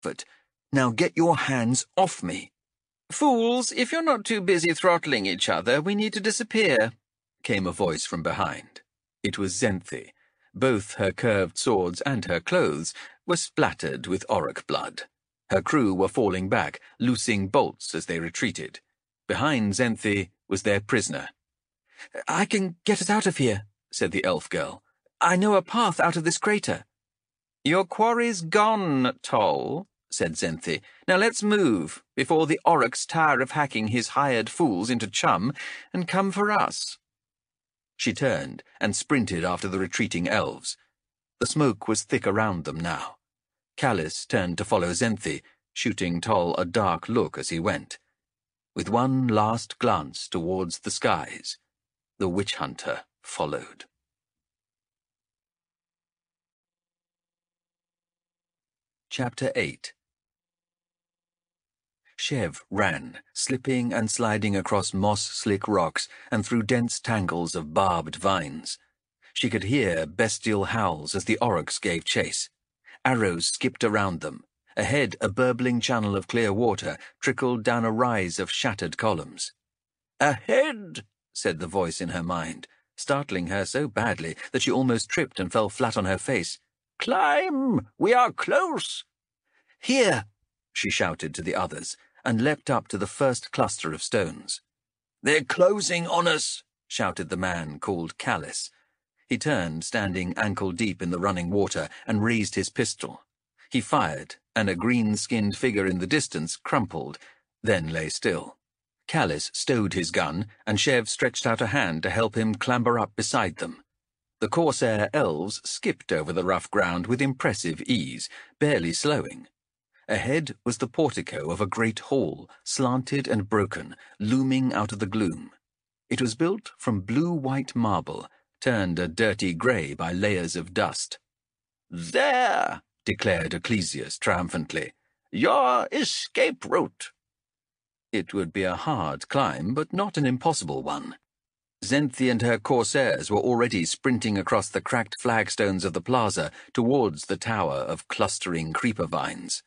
comfort. Now get your hands off me." "Fools, if you're not too busy throttling each other, we need to disappear," came a voice from behind. It was Xenthi. Both her curved swords and her clothes were splattered with Orruk blood. Her crew were falling back, loosing bolts as they retreated. Behind Xenthi was their prisoner. "I can get us out of here," said the elf girl. "I know a path out of this crater." "Your quarry's gone, Toll," said Xenthi. "Now let's move, before the Orruks tire of hacking his hired fools into chum and come for us." She turned and sprinted after the retreating elves. The smoke was thick around them now. Callis turned to follow Xenthi, shooting Toll a dark look as he went. With one last glance towards the skies, the witch hunter followed. Chapter 8. Shev ran, slipping and sliding across moss-slick rocks and through dense tangles of barbed vines. She could hear bestial howls as the Orruks gave chase. Arrows skipped around them. Ahead, a burbling channel of clear water trickled down a rise of shattered columns. "Ahead!" said the voice in her mind, startling her so badly that she almost tripped and fell flat on her face. "Climb! We are close!" "Here!" she shouted to the others, and leapt up to the first cluster of stones. "They're closing on us!" shouted the man called Callis. He turned, standing ankle-deep in the running water, and raised his pistol. He fired, and a green-skinned figure in the distance crumpled, then lay still. Callis stowed his gun, and Shev stretched out a hand to help him clamber up beside them. The Corsair elves skipped over the rough ground with impressive ease, barely slowing. Ahead was the portico of a great hall, slanted and broken, looming out of the gloom. It was built from blue-white marble, turned a dirty grey by layers of dust. "There!" declared Ecclesias triumphantly. "Your escape route!" It would be a hard climb, but not an impossible one. Xenthi and her corsairs were already sprinting across the cracked flagstones of the plaza towards the tower of clustering creeper vines.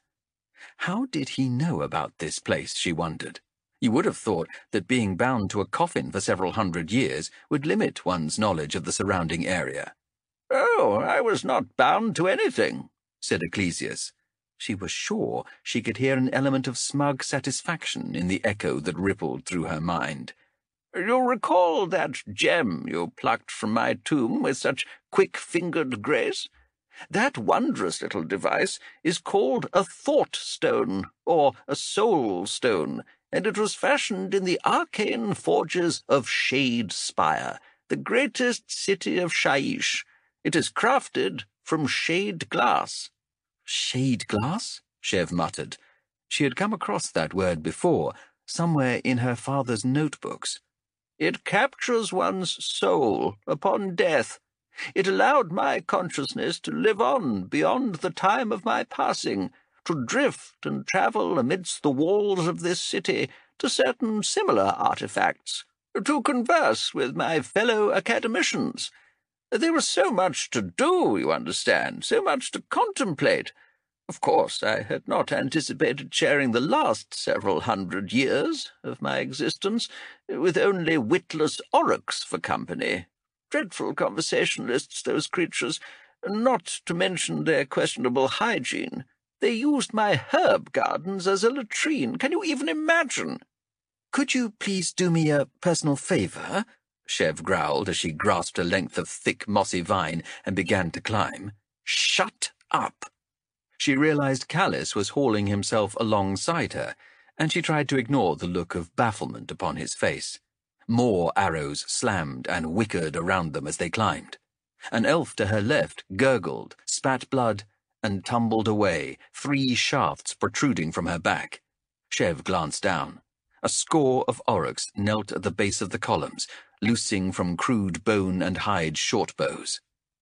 How did he know about this place, she wondered. You would have thought that being bound to a coffin for several hundred years would limit one's knowledge of the surrounding area. "Oh, I was not bound to anything," said Ecclesias. She was sure she could hear an element of smug satisfaction in the echo that rippled through her mind. "You'll recall that gem you plucked from my tomb with such quick-fingered grace? That wondrous little device is called a thought stone, or a soul stone, and it was fashioned in the arcane forges of Shade Spire, the greatest city of Shaiish. It is crafted from shade glass." "Shade glass?" Shev muttered. She had come across that word before, somewhere in her father's notebooks. "It captures one's soul upon death. It allowed my consciousness to live on beyond the time of my passing, to drift and travel amidst the walls of this city to certain similar artifacts, to converse with my fellow academicians. There was so much to do, you understand, so much to contemplate. Of course, I had not anticipated sharing the last several hundred years of my existence with only witless Orruks for company. Dreadful conversationalists, those creatures, not to mention their questionable hygiene. They used my herb gardens as a latrine. Can you even imagine?" "Could you please do me a personal favour?" Shev growled as she grasped a length of thick, mossy vine and began to climb. "Shut up!" She realized Callis was hauling himself alongside her, and she tried to ignore the look of bafflement upon his face. More arrows slammed and whickered around them as they climbed. An elf to her left gurgled, spat blood, and tumbled away, 3 shafts protruding from her back. Shev glanced down. A score of Orruks knelt at the base of the columns, loosing from crude bone and hide shortbows.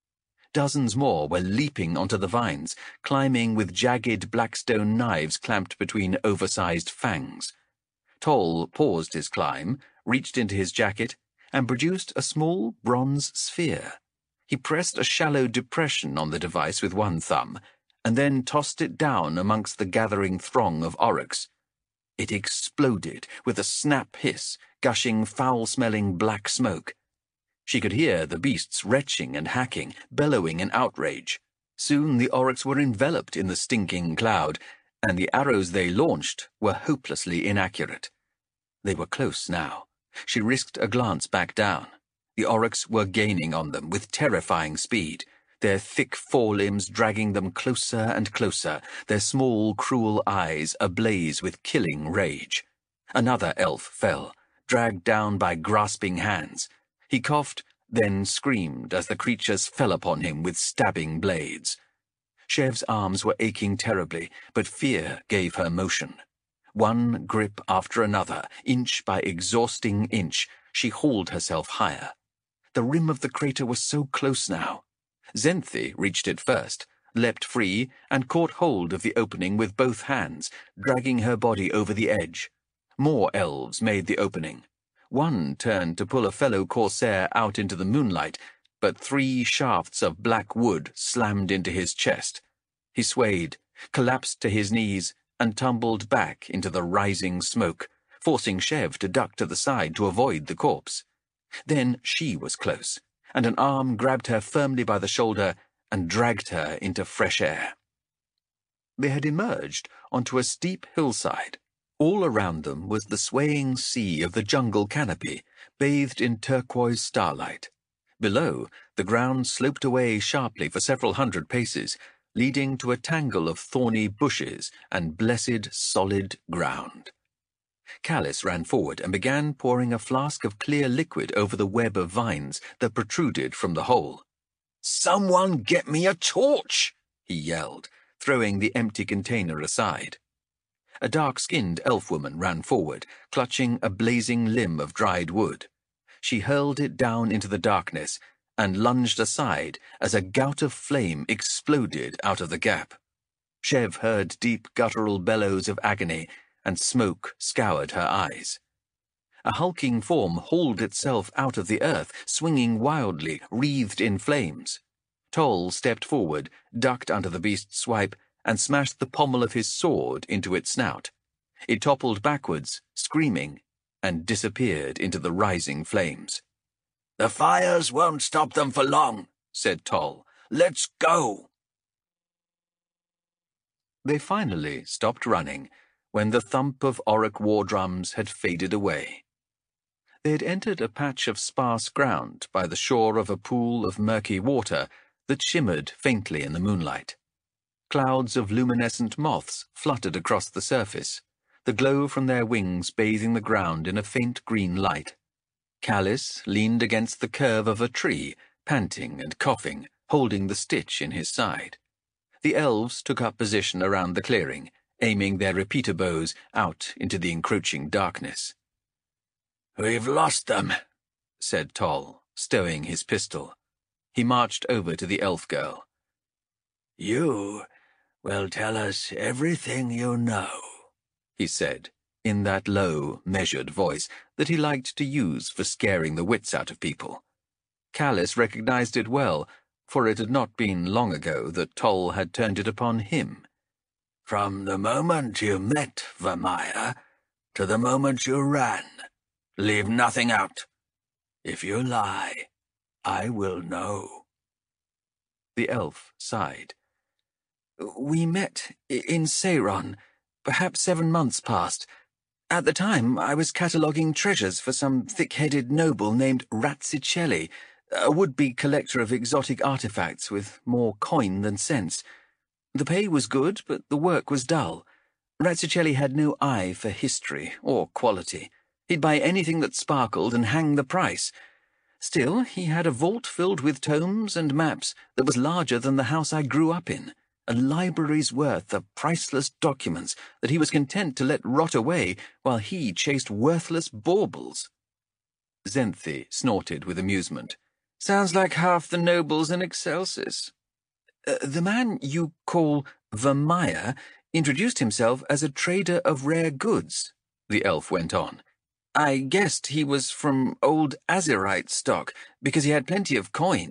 Dozens more were leaping onto the vines, climbing with jagged blackstone knives clamped between oversized fangs. Toll paused his climb, reached into his jacket, and produced a small bronze sphere. He pressed a shallow depression on the device with one thumb, and then tossed it down amongst the gathering throng of aurochs. It exploded with a snap hiss, gushing foul-smelling black smoke. She could hear the beasts retching and hacking, bellowing in outrage. Soon the aurochs were enveloped in the stinking cloud, and the arrows they launched were hopelessly inaccurate. They were close now. She risked a glance back down. The aurochs were gaining on them with terrifying speed, their thick forelimbs dragging them closer and closer, their small, cruel eyes ablaze with killing rage. Another elf fell, dragged down by grasping hands. He coughed, then screamed as the creatures fell upon him with stabbing blades. Shev's arms were aching terribly, but fear gave her motion. One grip after another, inch by exhausting inch, she hauled herself higher. The rim of the crater was so close now. Zenthi reached it first, leapt free, and caught hold of the opening with both hands, dragging her body over the edge. More elves made the opening. One turned to pull a fellow corsair out into the moonlight, but 3 shafts of black wood slammed into his chest. He swayed, collapsed to his knees, and tumbled back into the rising smoke, forcing Shev to duck to the side to avoid the corpse. Then she was close, and an arm grabbed her firmly by the shoulder and dragged her into fresh air. They had emerged onto a steep hillside. All around them was the swaying sea of the jungle canopy, bathed in turquoise starlight. Below, the ground sloped away sharply for several hundred paces, leading to a tangle of thorny bushes and blessed, solid ground. Callis ran forward and began pouring a flask of clear liquid over the web of vines that protruded from the hole. "Someone get me a torch!" he yelled, throwing the empty container aside. A dark-skinned elf-woman ran forward, clutching a blazing limb of dried wood. She hurled it down into the darkness and lunged aside as a gout of flame exploded out of the gap. Shev heard deep guttural bellows of agony, and smoke scoured her eyes. A hulking form hauled itself out of the earth, swinging wildly, wreathed in flames. Toll stepped forward, ducked under the beast's swipe, and smashed the pommel of his sword into its snout. It toppled backwards, screaming, and disappeared into the rising flames. "The fires won't stop them for long," said Toll. "Let's go." They finally stopped running when the thump of auroch war drums had faded away. They had entered a patch of sparse ground by the shore of a pool of murky water that shimmered faintly in the moonlight. Clouds of luminescent moths fluttered across the surface, the glow from their wings bathing the ground in a faint green light. Callis leaned against the curve of a tree, panting and coughing, holding the stitch in his side. The elves took up position around the clearing, aiming their repeater bows out into the encroaching darkness. "We've lost them," said Toll, stowing his pistol. He marched over to the elf girl. "You will tell us everything you know," he said, in that low, measured voice that he liked to use for scaring the wits out of people. Callis recognized it well, for it had not been long ago that Toll had turned it upon him. "From the moment you met Vermeer to the moment you ran, leave nothing out. If you lie, I will know." The elf sighed. "We met in Seiron, perhaps 7 months past. At the time, I was cataloguing treasures for some thick-headed noble named Razzicelli, a would-be collector of exotic artifacts with more coin than sense. The pay was good, but the work was dull. Razzicelli had no eye for history or quality. He'd buy anything that sparkled and hang the price. Still, he had a vault filled with tomes and maps that was larger than the house I grew up in, a library's worth of priceless documents that he was content to let rot away while he chased worthless baubles." Zenthi snorted with amusement. "Sounds like half the nobles in Excelsis." "The man you call Vermeer introduced himself as a trader of rare goods," the elf went on. "I guessed he was from old Azerite stock, because he had plenty of coin.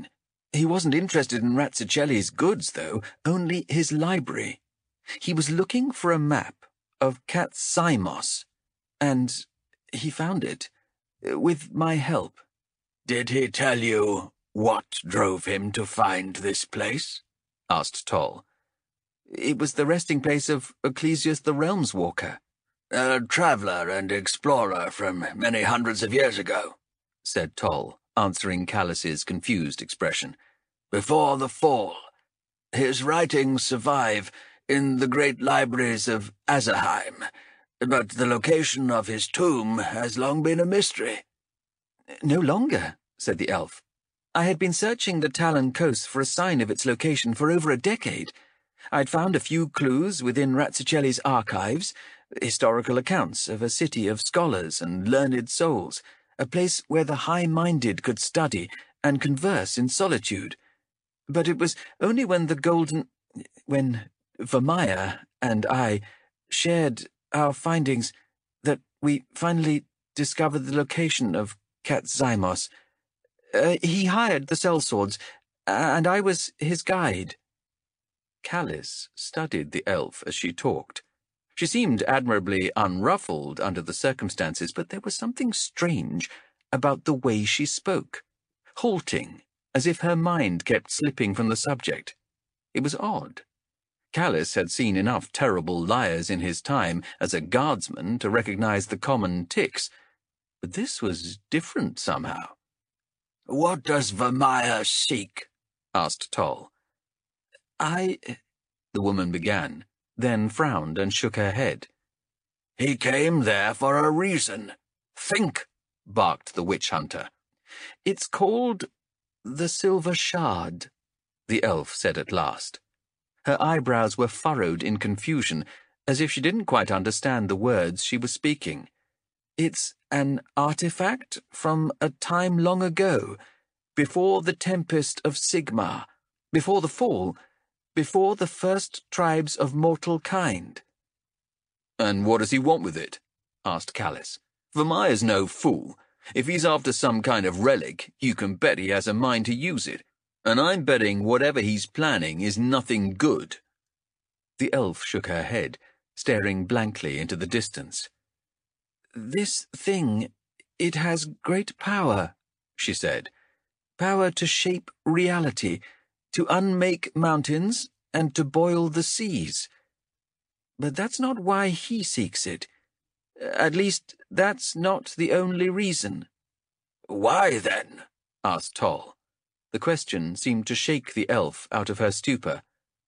He wasn't interested in Razzicelli's goods, though, only his library. He was looking for a map of Katzimos, and he found it, with my help. Did he tell you what drove him to find this place? Asked Toll. It was the resting place of Ecclesius the Realmswalker. A traveller and explorer from many hundreds of years ago, said Toll, answering Callus's confused expression. Before the fall. His writings survive in the great libraries of Azerheim, but the location of his tomb has long been a mystery. No longer, said the elf. I had been searching the Talon coast for a sign of its location for over a decade. I'd found a few clues within Razzicelli's archives, historical accounts of a city of scholars and learned souls, a place where the high-minded could study and converse in solitude. But it was only when Vermeer and I shared our findings that we finally discovered the location of Katzimos. He hired the sellswords, and I was his guide. Callus studied the elf as she talked. She seemed admirably unruffled under the circumstances, but there was something strange about the way she spoke, halting, as if her mind kept slipping from the subject. It was odd. Callus had seen enough terrible liars in his time as a guardsman to recognize the common tics, but this was different somehow. What does Vermeer seek? Asked Toll. The woman began, then frowned and shook her head. He came there for a reason. Think, barked the witch-hunter. It's called the Silver Shard, the elf said at last. Her eyebrows were furrowed in confusion, as if she didn't quite understand the words she was speaking. It's an artifact from a time long ago, before the tempest of Sigmar, before the fall, before the first tribes of mortal kind. And what does he want with it? Asked Callus. Vermeer's no fool. If he's after some kind of relic, you can bet he has a mind to use it. And I'm betting whatever he's planning is nothing good. The elf shook her head, staring blankly into the distance. This thing, it has great power, she said. Power to shape reality, to unmake mountains, and to boil the seas. But that's not why he seeks it. At least, that's not the only reason. Why, then? Asked Toll. The question seemed to shake the elf out of her stupor.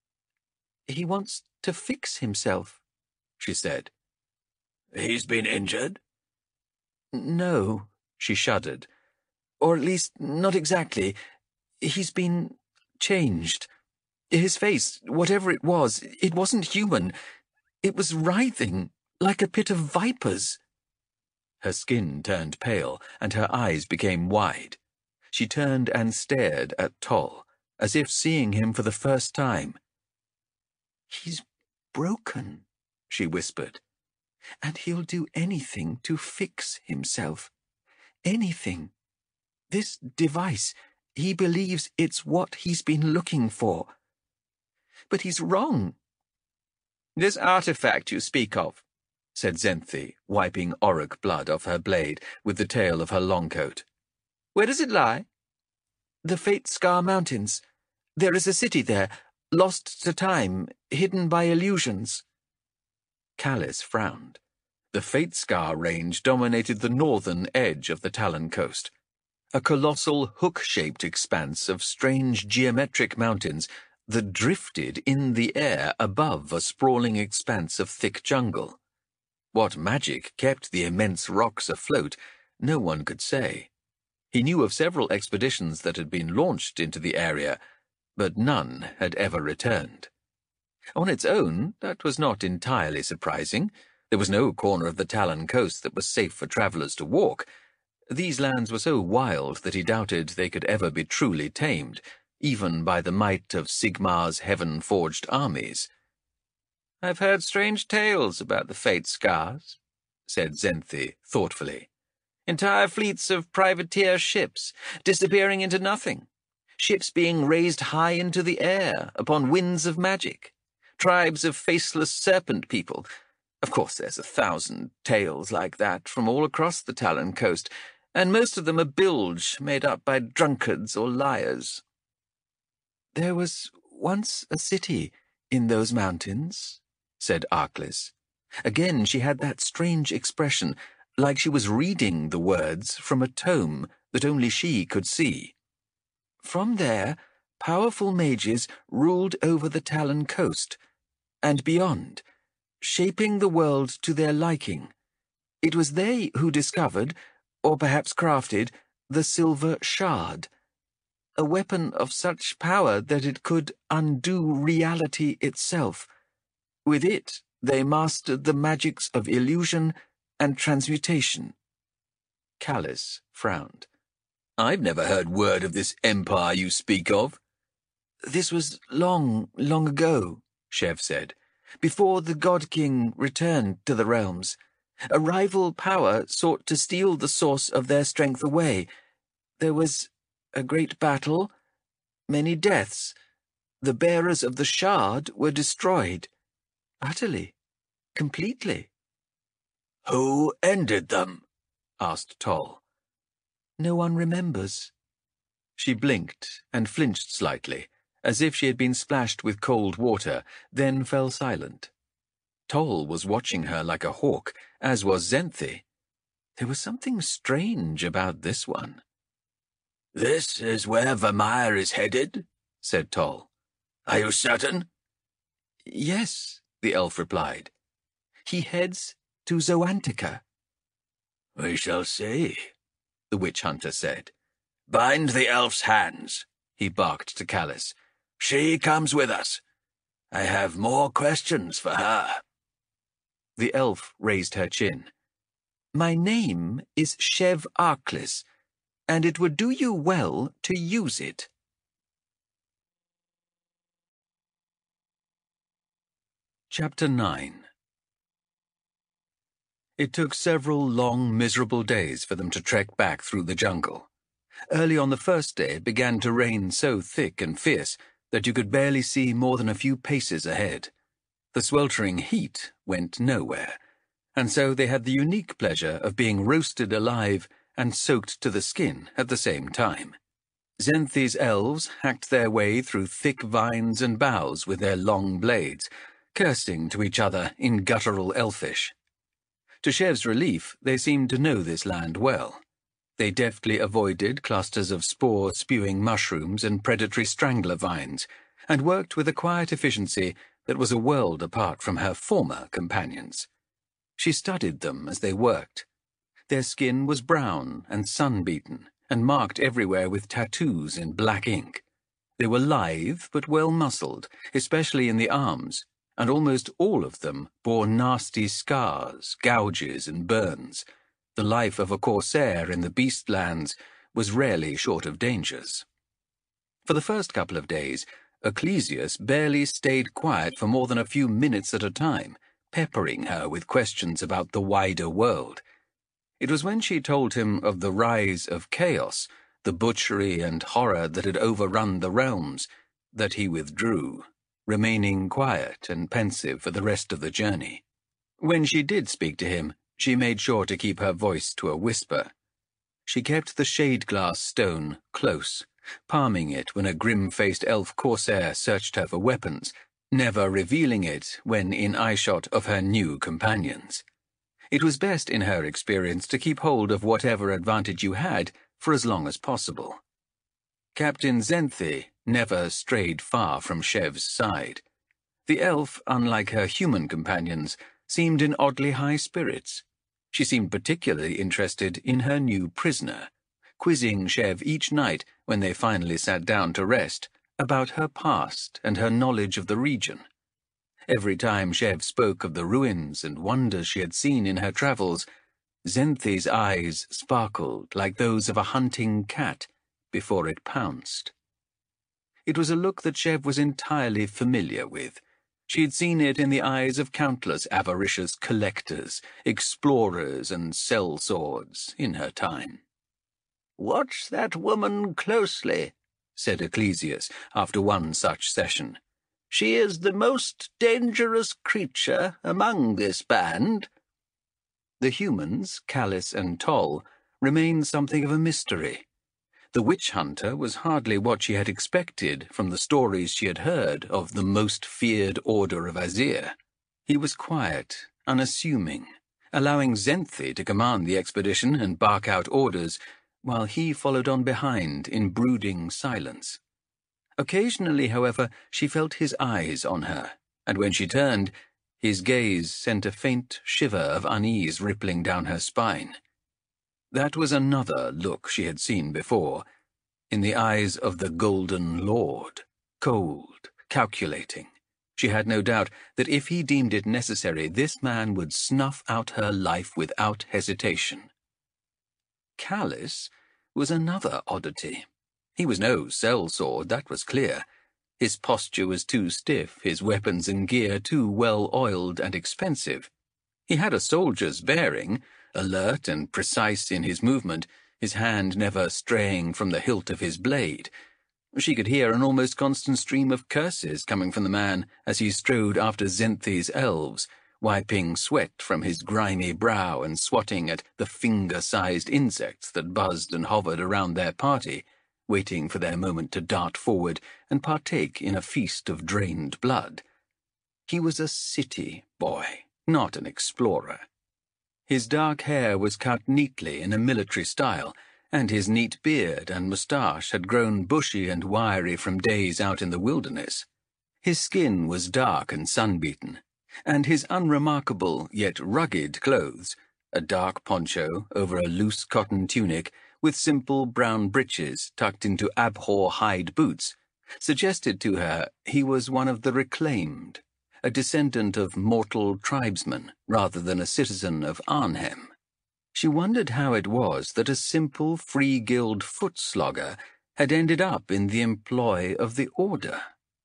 He wants to fix himself, she said. He's been injured? No, she shuddered. Or at least, not exactly. He's been changed. His face, whatever it wasn't human. It was writhing, like a pit of vipers. Her skin turned pale, and her eyes became wide. She turned and stared at Toll, as if seeing him for the first time. He's broken, she whispered, and he'll do anything to fix himself. Anything. This device, he believes it's what he's been looking for. But he's wrong. This artifact you speak of, said Zenthi, wiping Auric blood off her blade with the tail of her long coat. Where does it lie? The Fate Scar Mountains. There is a city there, lost to time, hidden by illusions. Callus frowned. The Fate Scar range dominated the northern edge of the Talon coast. A colossal hook-shaped expanse of strange geometric mountains that drifted in the air above a sprawling expanse of thick jungle. What magic kept the immense rocks afloat, no one could say. He knew of several expeditions that had been launched into the area, but none had ever returned. On its own, that was not entirely surprising. There was no corner of the Talon coast that was safe for travellers to walk. These lands were so wild that he doubted they could ever be truly tamed, even by the might of Sigmar's heaven-forged armies. I've heard strange tales about the Fate Scars, said Zenthi thoughtfully. Entire fleets of privateer ships disappearing into nothing. Ships being raised high into the air upon winds of magic. Tribes of faceless serpent people. Of course, there's 1,000 tales like that from all across the Talon coast, and most of them are bilge made up by drunkards or liars. There was once a city in those mountains, said Arklys. Again she had that strange expression, like she was reading the words from a tome that only she could see. From there, powerful mages ruled over the Talon coast, and beyond, shaping the world to their liking. It was they who discovered, or perhaps crafted, the Silver Shard, a weapon of such power that it could undo reality itself. With it, they mastered the magics of illusion and transmutation. Callis frowned. I've never heard word of this empire you speak of. This was long, long ago, Shev said, before the God King returned to the realms. A rival power sought to steal the source of their strength away. There was a great battle, many deaths. The bearers of the shard were destroyed. Utterly. Completely. Who ended them? Asked Toll. No one remembers. She blinked and flinched slightly, as if she had been splashed with cold water, then fell silent. Toll was watching her like a hawk, as was Zenthi. There was something strange about this one. This is where Vermeer is headed, said Toll. Are you certain? Yes, the elf replied. He heads to Zoantica. We shall see, the witch-hunter said. Bind the elf's hands, he barked to Callis. She comes with us. I have more questions for her. The elf raised her chin. My name is Shev Arklys, and it would do you well to use it. Chapter 9. It took several long, miserable days for them to trek back through the jungle. Early on the first day it began to rain so thick and fierce that you could barely see more than a few paces ahead. The sweltering heat went nowhere, and so they had the unique pleasure of being roasted alive and soaked to the skin at the same time. Zenthi's elves hacked their way through thick vines and boughs with their long blades, cursing to each other in guttural elfish. To Shev's relief, they seemed to know this land well. They deftly avoided clusters of spore-spewing mushrooms and predatory strangler vines, and worked with a quiet efficiency that was a world apart from her former companions. She studied them as they worked. Their skin was brown and sun-beaten, and marked everywhere with tattoos in black ink. They were lithe but well-muscled, especially in the arms, and almost all of them bore nasty scars, gouges, and burns. The life of a corsair in the Beastlands was rarely short of dangers. For the first couple of days, Ecclesius barely stayed quiet for more than a few minutes at a time, peppering her with questions about the wider world. It was when she told him of the rise of chaos, the butchery and horror that had overrun the realms, that he withdrew, remaining quiet and pensive for the rest of the journey. When she did speak to him, she made sure to keep her voice to a whisper. She kept the shade-glass stone close, palming it when a grim-faced elf corsair searched her for weapons, never revealing it when in eyeshot of her new companions. It was best in her experience to keep hold of whatever advantage you had for as long as possible. Captain Zenthi never strayed far from Shev's side. The elf, unlike her human companions, seemed in oddly high spirits. She seemed particularly interested in her new prisoner, quizzing Shev each night when they finally sat down to rest about her past and her knowledge of the region. Every time Shev spoke of the ruins and wonders she had seen in her travels, Zenthi's eyes sparkled like those of a hunting cat before it pounced. It was a look that Shev was entirely familiar with. She had seen it in the eyes of countless avaricious collectors, explorers, and sellswords in her time. "Watch that woman closely," said Ecclesius after one such session. "She is the most dangerous creature among this band." The humans, Callis and Toll, remained something of a mystery. The witch-hunter was hardly what she had expected from the stories she had heard of the most feared order of Azir. He was quiet, unassuming, allowing Zenthi to command the expedition and bark out orders, while he followed on behind in brooding silence. Occasionally, however, she felt his eyes on her, and when she turned, his gaze sent a faint shiver of unease rippling down her spine. That was another look she had seen before, in the eyes of the Golden Lord, cold, calculating. She had no doubt that if he deemed it necessary, this man would snuff out her life without hesitation. Callis was another oddity. He was no sellsword, that was clear. His posture was too stiff, his weapons and gear too well-oiled and expensive. He had a soldier's bearing, alert and precise in his movement, his hand never straying from the hilt of his blade. She could hear an almost constant stream of curses coming from the man as he strode after Zenthi's elves, wiping sweat from his grimy brow and swatting at the finger-sized insects that buzzed and hovered around their party, waiting for their moment to dart forward and partake in a feast of drained blood. He was a city boy, not an explorer. His dark hair was cut neatly in a military style, and his neat beard and moustache had grown bushy and wiry from days out in the wilderness. His skin was dark and sun-beaten, and his unremarkable yet rugged clothes, a dark poncho over a loose cotton tunic with simple brown breeches tucked into abhor hide boots, suggested to her he was one of the reclaimed, a descendant of mortal tribesmen rather than a citizen of Arnhem. She wondered how it was that a simple Free Guild foot-slogger had ended up in the employ of the Order.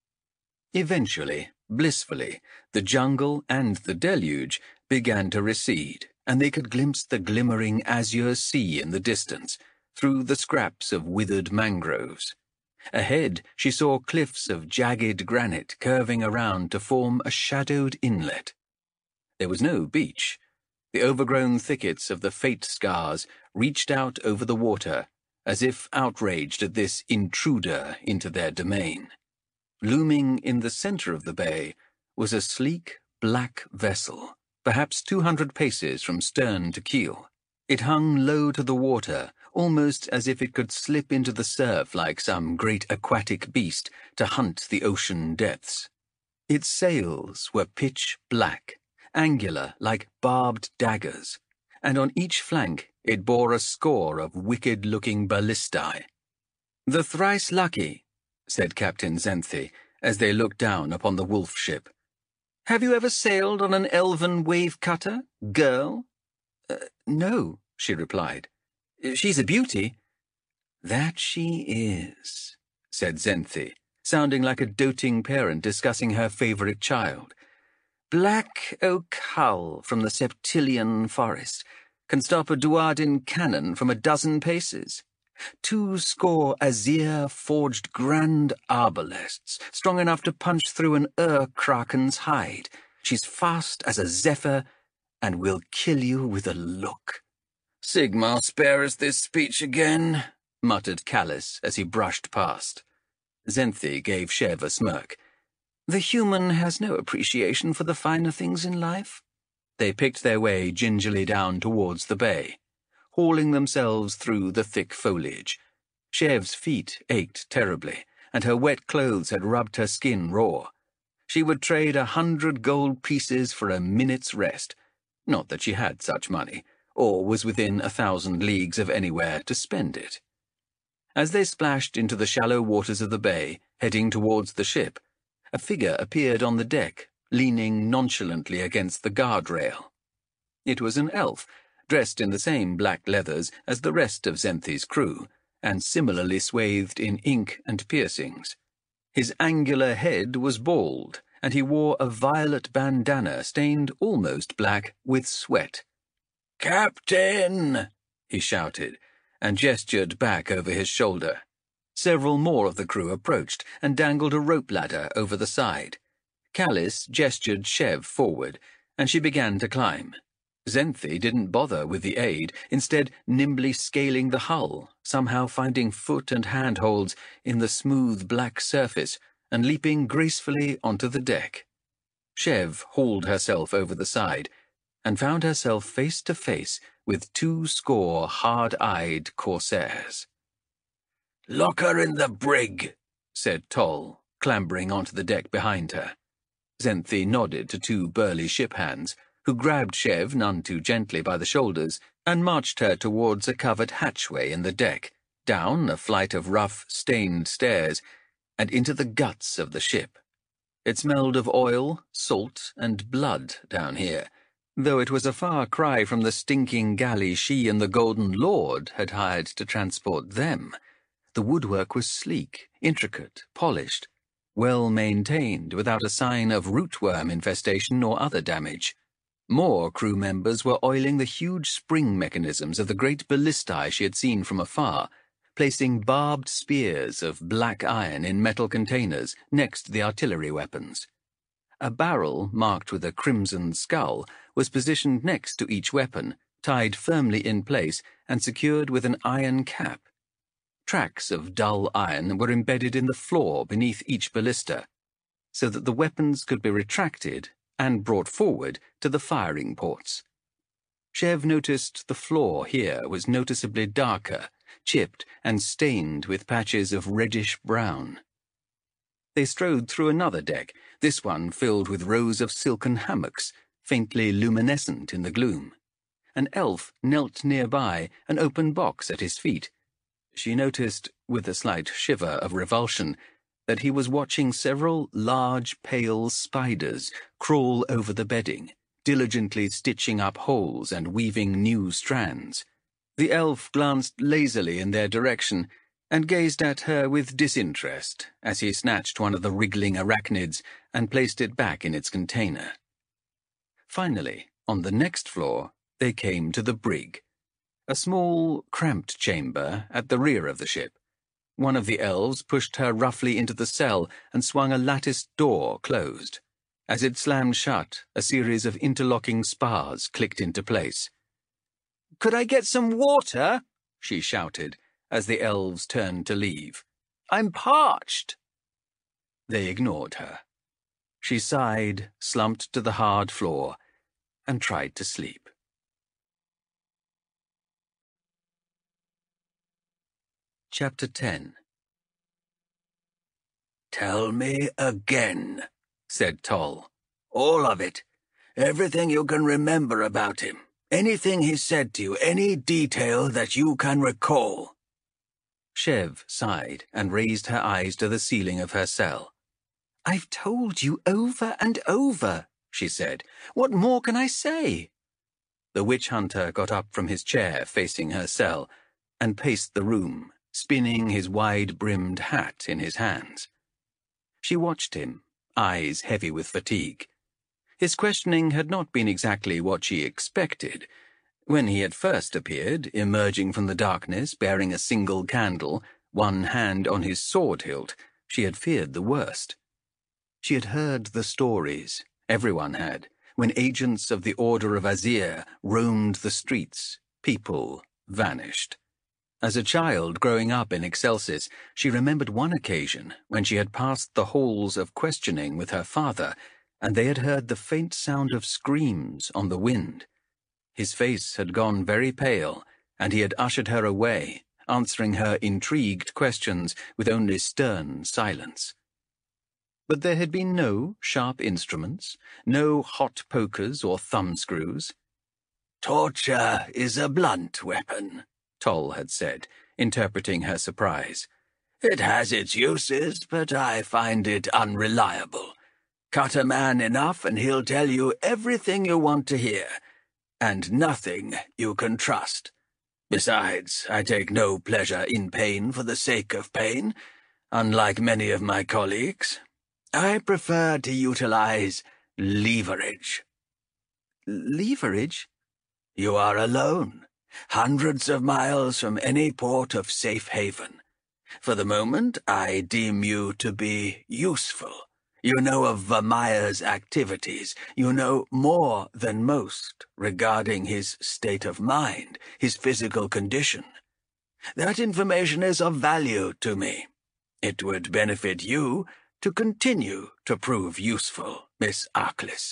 Eventually, blissfully, the jungle and the deluge began to recede, and they could glimpse the glimmering azure sea in the distance, through the scraps of withered mangroves. Ahead, she saw cliffs of jagged granite curving around to form a shadowed inlet. There was no beach. The overgrown thickets of the fate scars reached out over the water, as if outraged at this intruder into their domain. Looming in the center of the bay was a sleek, black vessel, perhaps 200 paces from stern to keel. It hung low to the water, almost as if it could slip into the surf like some great aquatic beast to hunt the ocean depths. Its sails were pitch black, angular like barbed daggers, and on each flank it bore a score of wicked-looking ballistae. "The thrice lucky," said Captain Zenthi, as they looked down upon the wolf ship. "Have you ever sailed on an elven wave-cutter, girl?" No," she replied. "She's a beauty." "That she is," said Zenthi, sounding like a doting parent discussing her favourite child. "Black oak hull from the Septilian forest can stop a Duardin cannon from a dozen paces. 200 Azir-forged grand arbalests, strong enough to punch through an Ur-kraken's hide. She's fast as a zephyr, and will kill you with a look." "Sigmar, spare us this speech again," muttered Callis as he brushed past. Zenthi gave Shev a smirk. "The human has no appreciation for the finer things in life." They picked their way gingerly down towards the bay, hauling themselves through the thick foliage. Shev's feet ached terribly, and her wet clothes had rubbed her skin raw. She would trade 100 gold pieces for a minute's rest. Not that she had such money, or was within 1,000 leagues of anywhere to spend it. As they splashed into the shallow waters of the bay, heading towards the ship, a figure appeared on the deck, leaning nonchalantly against the guardrail. It was an elf, dressed in the same black leathers as the rest of Zenthi's crew, and similarly swathed in ink and piercings. His angular head was bald, and he wore a violet bandana stained almost black with sweat. "Captain!" he shouted, and gestured back over his shoulder. Several more of the crew approached and dangled a rope ladder over the side. Callis gestured Shev forward, and she began to climb. Zenthi didn't bother with the aid, instead nimbly scaling the hull, somehow finding foot and handholds in the smooth black surface and leaping gracefully onto the deck. Shev hauled herself over the side and found herself face to face with 20 hard-eyed corsairs. "Lock her in the brig," said Toll, clambering onto the deck behind her. Zenthi nodded to 2 burly ship hands, who grabbed Shev none too gently by the shoulders and marched her towards a covered hatchway in the deck, down a flight of rough, stained stairs, and into the guts of the ship. It smelled of oil, salt, and blood down here, though it was a far cry from the stinking galley she and the Golden Lord had hired to transport them. The woodwork was sleek, intricate, polished, well maintained, without a sign of rootworm infestation or other damage. More crew members were oiling the huge spring mechanisms of the great ballistae she had seen from afar, placing barbed spears of black iron in metal containers next to the artillery weapons. A barrel marked with a crimson skull was positioned next to each weapon, tied firmly in place and secured with an iron cap. Tracks of dull iron were embedded in the floor beneath each ballista, so that the weapons could be retracted and brought forward to the firing ports. Shev noticed the floor here was noticeably darker, chipped and stained with patches of reddish-brown. They strode through another deck, this one filled with rows of silken hammocks, faintly luminescent in the gloom. An elf knelt nearby, an open box at his feet. She noticed, with a slight shiver of revulsion, that he was watching several large, pale spiders crawl over the bedding, diligently stitching up holes and weaving new strands. The elf glanced lazily in their direction and gazed at her with disinterest as he snatched one of the wriggling arachnids and placed it back in its container. Finally, on the next floor, they came to the brig, a small, cramped chamber at the rear of the ship. One of the elves pushed her roughly into the cell and swung a latticed door closed. As it slammed shut, a series of interlocking spars clicked into place. "Could I get some water?" she shouted, as the elves turned to leave. "I'm parched." They ignored her. She sighed, slumped to the hard floor, and tried to sleep. Chapter 10. "Tell me again," said Toll. "All of it. Everything you can remember about him. Anything he said to you, any detail that you can recall." Shev sighed and raised her eyes to the ceiling of her cell. "I've told you over and over," she said. "What more can I say?" The witch hunter got up from his chair facing her cell and paced the room, spinning his wide-brimmed hat in his hands. She watched him, eyes heavy with fatigue. His questioning had not been exactly what she expected. When he had first appeared, emerging from the darkness bearing a single candle, one hand on his sword hilt, she had feared the worst. She had heard the stories, everyone had, when agents of the Order of Azir roamed the streets, people vanished. As a child growing up in Excelsis, she remembered one occasion when she had passed the halls of questioning with her father, and they had heard the faint sound of screams on the wind. His face had gone very pale, and he had ushered her away, answering her intrigued questions with only stern silence. But there had been no sharp instruments, no hot pokers or thumbscrews. "Torture is a blunt weapon," Toll had said, interpreting her surprise. "It has its uses, but I find it unreliable. Cut a man enough and he'll tell you everything you want to hear, and nothing you can trust. Besides, I take no pleasure in pain for the sake of pain, unlike many of my colleagues. I prefer to utilize leverage." "Leverage?" "You are alone, hundreds of miles from any port of safe haven. For the moment, I deem you to be useful. You know of Vermeer's activities. You know more than most regarding his state of mind, his physical condition. That information is of value to me. It would benefit you to continue to prove useful, Miss Arkless."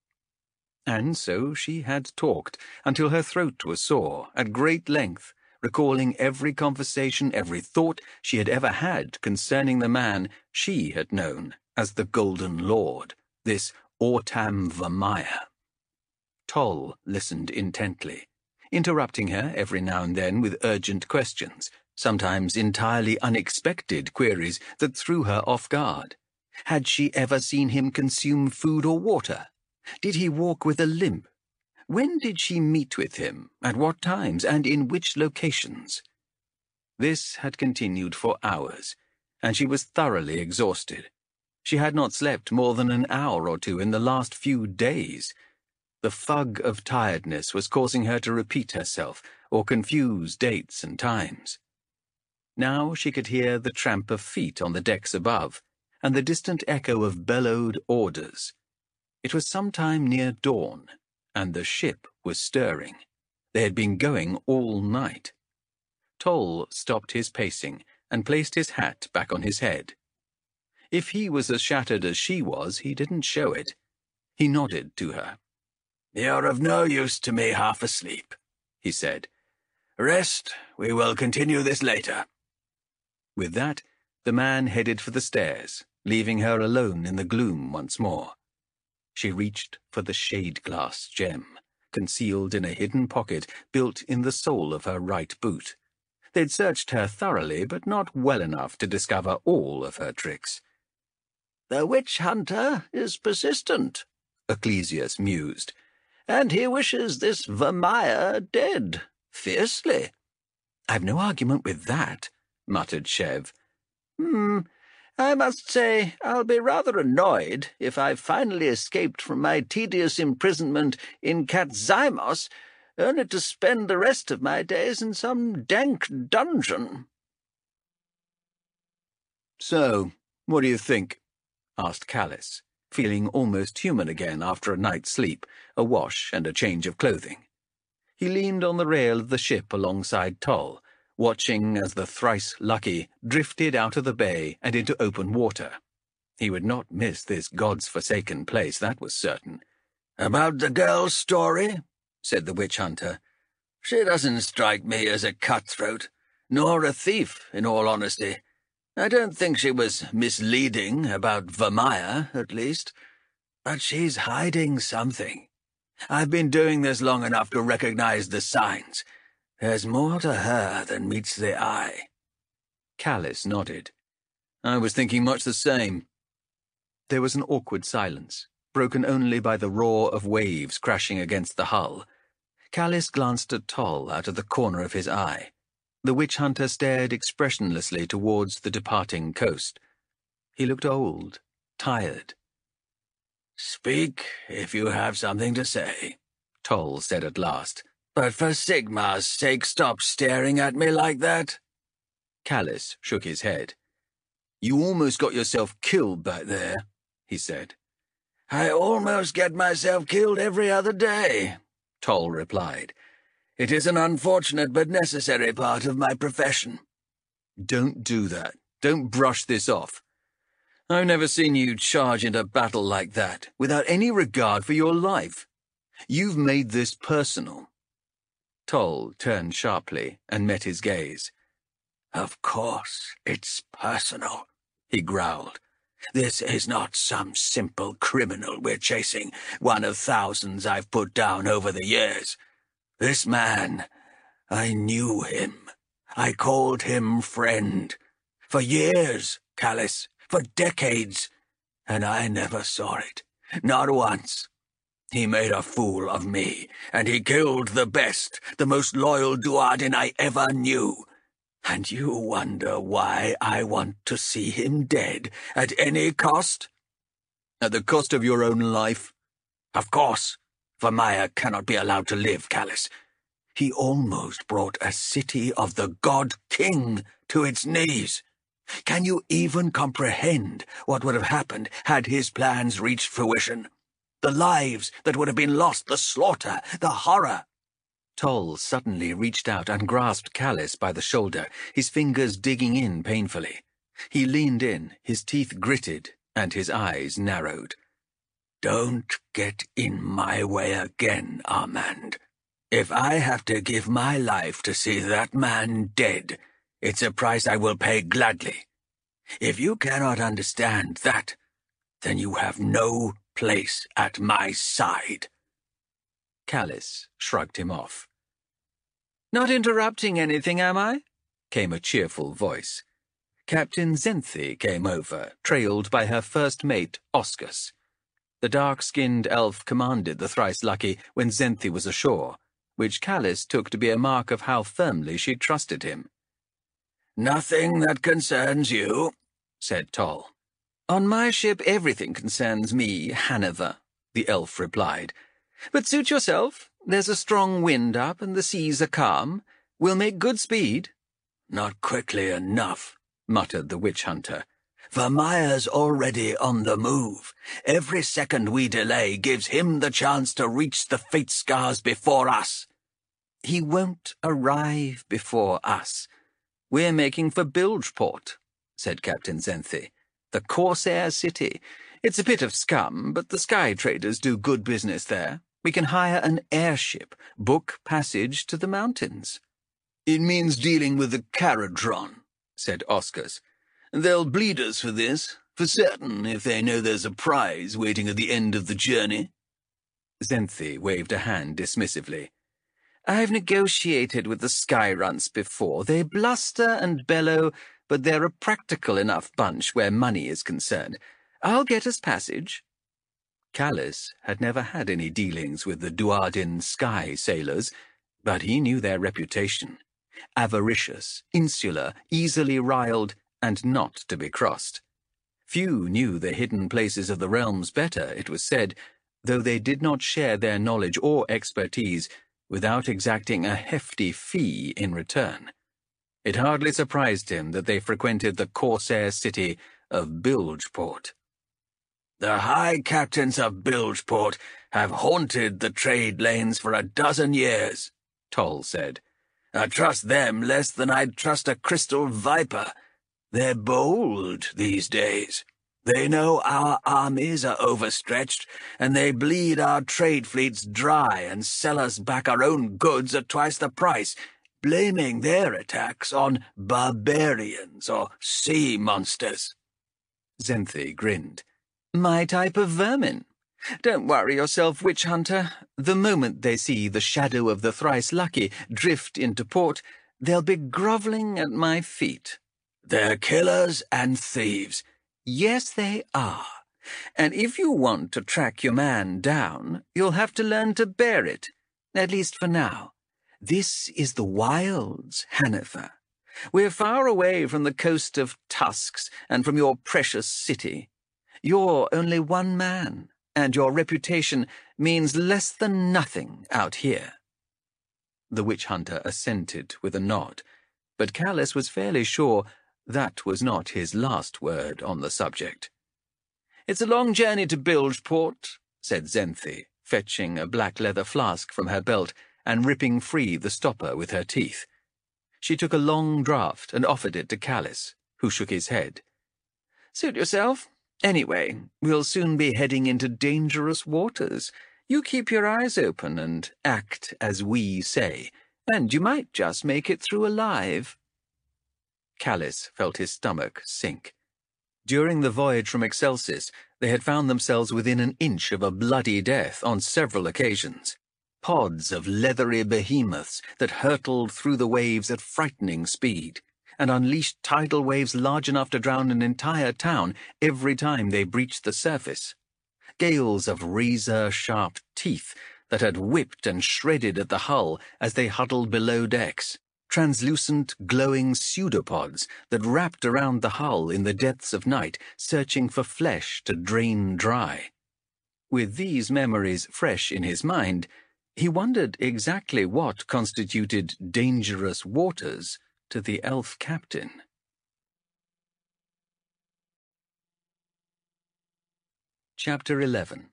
And so she had talked until her throat was sore, at great length, recalling every conversation, every thought she had ever had concerning the man she had known as the Golden Lord, this Autam Vermeer. Toll listened intently, interrupting her every now and then with urgent questions, sometimes entirely unexpected queries that threw her off guard. Had she ever seen him consume food or water? Did he walk with a limp? When did she meet with him? At what times? And in which locations? This had continued for hours, and she was thoroughly exhausted. She had not slept more than an hour or two in the last few days. The fug of tiredness was causing her to repeat herself or confuse dates and times. Now she could hear the tramp of feet on the decks above, and the distant echo of bellowed orders. It was sometime near dawn, and the ship was stirring. They had been going all night. Toll stopped his pacing and placed his hat back on his head. If he was as shattered as she was, he didn't show it. He nodded to her. "You're of no use to me half asleep," he said. "Rest. We will continue this later." With that, the man headed for the stairs, leaving her alone in the gloom once more. She reached for the shade-glass gem, concealed in a hidden pocket built in the sole of her right boot. They'd searched her thoroughly, but not well enough to discover all of her tricks. "The witch-hunter is persistent," Ecclesius mused, "and he wishes this Vermeer dead, fiercely." "I've no argument with that," muttered Chev. I must say I'll be rather annoyed if I've finally escaped from my tedious imprisonment in Katzymos, only to spend the rest of my days in some dank dungeon." "So, what do you think?" asked Callis, feeling almost human again after a night's sleep, a wash, and a change of clothing. He leaned on the rail of the ship alongside Toll, watching as the thrice-lucky drifted out of the bay and into open water. He would not miss this God's-forsaken place, that was certain. "About the girl's story?" said the witch-hunter. "She doesn't strike me as a cutthroat, nor a thief, in all honesty. I don't think she was misleading about Vermeer, at least. But she's hiding something. I've been doing this long enough to recognize the signs. There's more to her than meets the eye." Callis nodded. "I was thinking much the same." There was an awkward silence, broken only by the roar of waves crashing against the hull. Callis glanced at Toll out of the corner of his eye. The witch-hunter stared expressionlessly towards the departing coast. He looked old, tired. "Speak if you have something to say," Toll said at last. "But for Sigmar's sake, stop staring at me like that." Callis shook his head. "You almost got yourself killed back there," he said. "I almost get myself killed every other day," Toll replied. "It is an unfortunate but necessary part of my profession." "Don't do that. Don't brush this off. I've never seen you charge into battle like that, without any regard for your life. You've made this personal." Toll turned sharply and met his gaze. "Of course it's personal," he growled. "This is not some simple criminal we're chasing, one of thousands I've put down over the years. This man, I knew him. I called him friend. For years, Callis, for decades, and I never saw it. Not once. He made a fool of me, and he killed the best, the most loyal Duardin I ever knew. And you wonder why I want to see him dead, at any cost?" "At the cost of your own life?" "Of course. Vermeer cannot be allowed to live, Callis. He almost brought a city of the God King to its knees. Can you even comprehend what would have happened had his plans reached fruition? The lives that would have been lost, the slaughter, the horror. Toll suddenly reached out and grasped Callus by the shoulder, his fingers digging in painfully. He leaned in, his teeth gritted, and his eyes narrowed. Don't get in my way again, Armand. If I have to give my life to see that man dead, it's a price I will pay gladly. If you cannot understand that, then you have no place at my side. Callus shrugged him off. Not interrupting anything, am I? Came a cheerful voice. Captain Zenthe came over, trailed by her first mate, Oscus. The dark-skinned elf commanded the Thrice-Lucky when Zenthe was ashore, which Callus took to be a mark of how firmly she trusted him. Nothing that concerns you, said Toll. On my ship everything concerns me, Hanover, the elf replied. But suit yourself. There's a strong wind up and the seas are calm. We'll make good speed. Not quickly enough, muttered the witch-hunter. Vermeer's already on the move. Every second we delay gives him the chance to reach the fate scars before us. He won't arrive before us. We're making for Bilgeport, said Captain Zenthe. The Corsair City. It's a bit of scum, but the sky traders do good business there. We can hire an airship, book passage to the mountains. It means dealing with the Caradron, said Oscars. They'll bleed us for this, for certain, if they know there's a prize waiting at the end of the journey. Zenthe waved a hand dismissively. I've negotiated with the Skyrunts before. They bluster and bellow, but they're a practical enough bunch where money is concerned. I'll get us passage. Callus had never had any dealings with the Duardin sky sailors, but he knew their reputation. Avaricious, insular, easily riled, and not to be crossed. Few knew the hidden places of the realms better, it was said, though they did not share their knowledge or expertise without exacting a hefty fee in return. It hardly surprised him that they frequented the Corsair city of Bilgeport. The high captains of Bilgeport have haunted the trade lanes for 12 years, Toll said. I trust them less than I'd trust a crystal viper. They're bold these days. They know our armies are overstretched, and they bleed our trade fleets dry and sell us back our own goods at twice the price, blaming their attacks on barbarians or sea monsters. Zenthe grinned. My type of vermin. Don't worry yourself, witch-hunter. The moment they see the shadow of the Thrice-Lucky drift into port, they'll be grovelling at my feet. They're killers and thieves. Yes, they are. And if you want to track your man down, you'll have to learn to bear it, at least for now. This is the wilds, Hanover. We're far away from the coast of Tusks and from your precious city. You're only one man, and your reputation means less than nothing out here. The witch-hunter assented with a nod, but Callus was fairly sure that was not his last word on the subject. It's a long journey to Bilgeport, said Zenthe, fetching a black leather flask from her belt and ripping free the stopper with her teeth. She took a long draught and offered it to Callus, who shook his head. Suit yourself. Anyway, we'll soon be heading into dangerous waters. You keep your eyes open and act as we say, and you might just make it through alive. Callus felt his stomach sink. During the voyage from Excelsis, they had found themselves within an inch of a bloody death on several occasions. Pods of leathery behemoths that hurtled through the waves at frightening speed, and unleashed tidal waves large enough to drown an entire town every time they breached the surface. Gales of razor-sharp teeth that had whipped and shredded at the hull as they huddled below decks. Translucent, glowing pseudopods that wrapped around the hull in the depths of night, searching for flesh to drain dry. With these memories fresh in his mind, He wondered exactly what constituted dangerous waters to the elf captain. Chapter 11.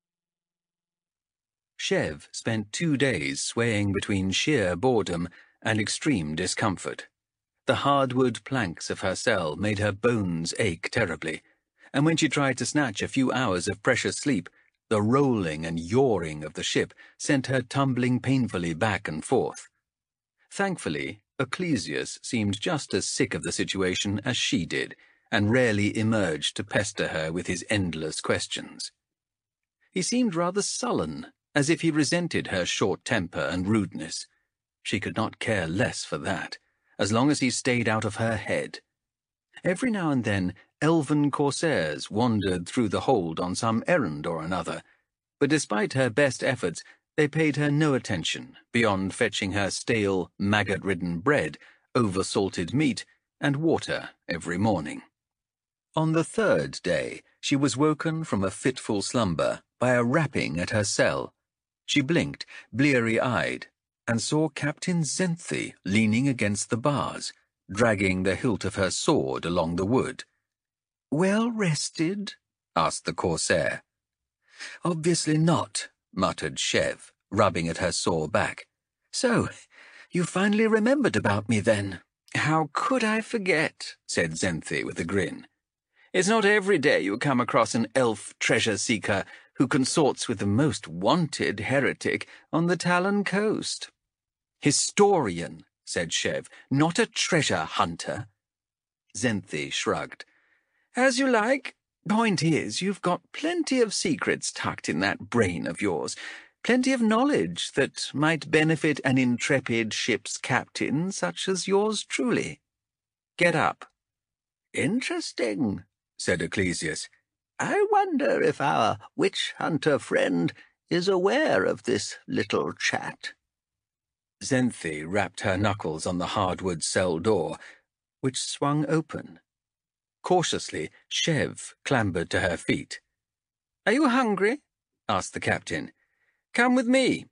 Shev spent 2 days swaying between sheer boredom and extreme discomfort. The hardwood planks of her cell made her bones ache terribly, and when she tried to snatch a few hours of precious sleep, the rolling and yawing of the ship sent her tumbling painfully back and forth. Thankfully, Ecclesius seemed just as sick of the situation as she did, and rarely emerged to pester her with his endless questions. He seemed rather sullen, as if he resented her short temper and rudeness. She could not care less for that, as long as he stayed out of her head. Every now and then, elven corsairs wandered through the hold on some errand or another, but despite her best efforts, they paid her no attention beyond fetching her stale, maggot-ridden bread, over-salted meat, and water every morning. On the 3rd day, she was woken from a fitful slumber by a rapping at her cell. She blinked, bleary-eyed, and saw Captain Zenthe leaning against the bars, dragging the hilt of her sword along the wood. "Well rested?" asked the corsair. "Obviously not," muttered Shev, rubbing at her sore back. "So, you finally remembered about me then?" "How could I forget?" said Zenthe with a grin. "It's not every day you come across an elf treasure-seeker who consorts with the most wanted heretic on the Talon coast." "Historian," said Shev, "not a treasure hunter." Zenthe shrugged. "As you like. Point is, you've got plenty of secrets tucked in that brain of yours, plenty of knowledge that might benefit an intrepid ship's captain such as yours truly. Get up." "Interesting," said Ecclesius. "I wonder if our witch-hunter friend is aware of this little chat." Zenthe rapped her knuckles on the hardwood cell door, which swung open. Cautiously, Shev clambered to her feet. "Are you hungry?" asked the captain. "Come with me."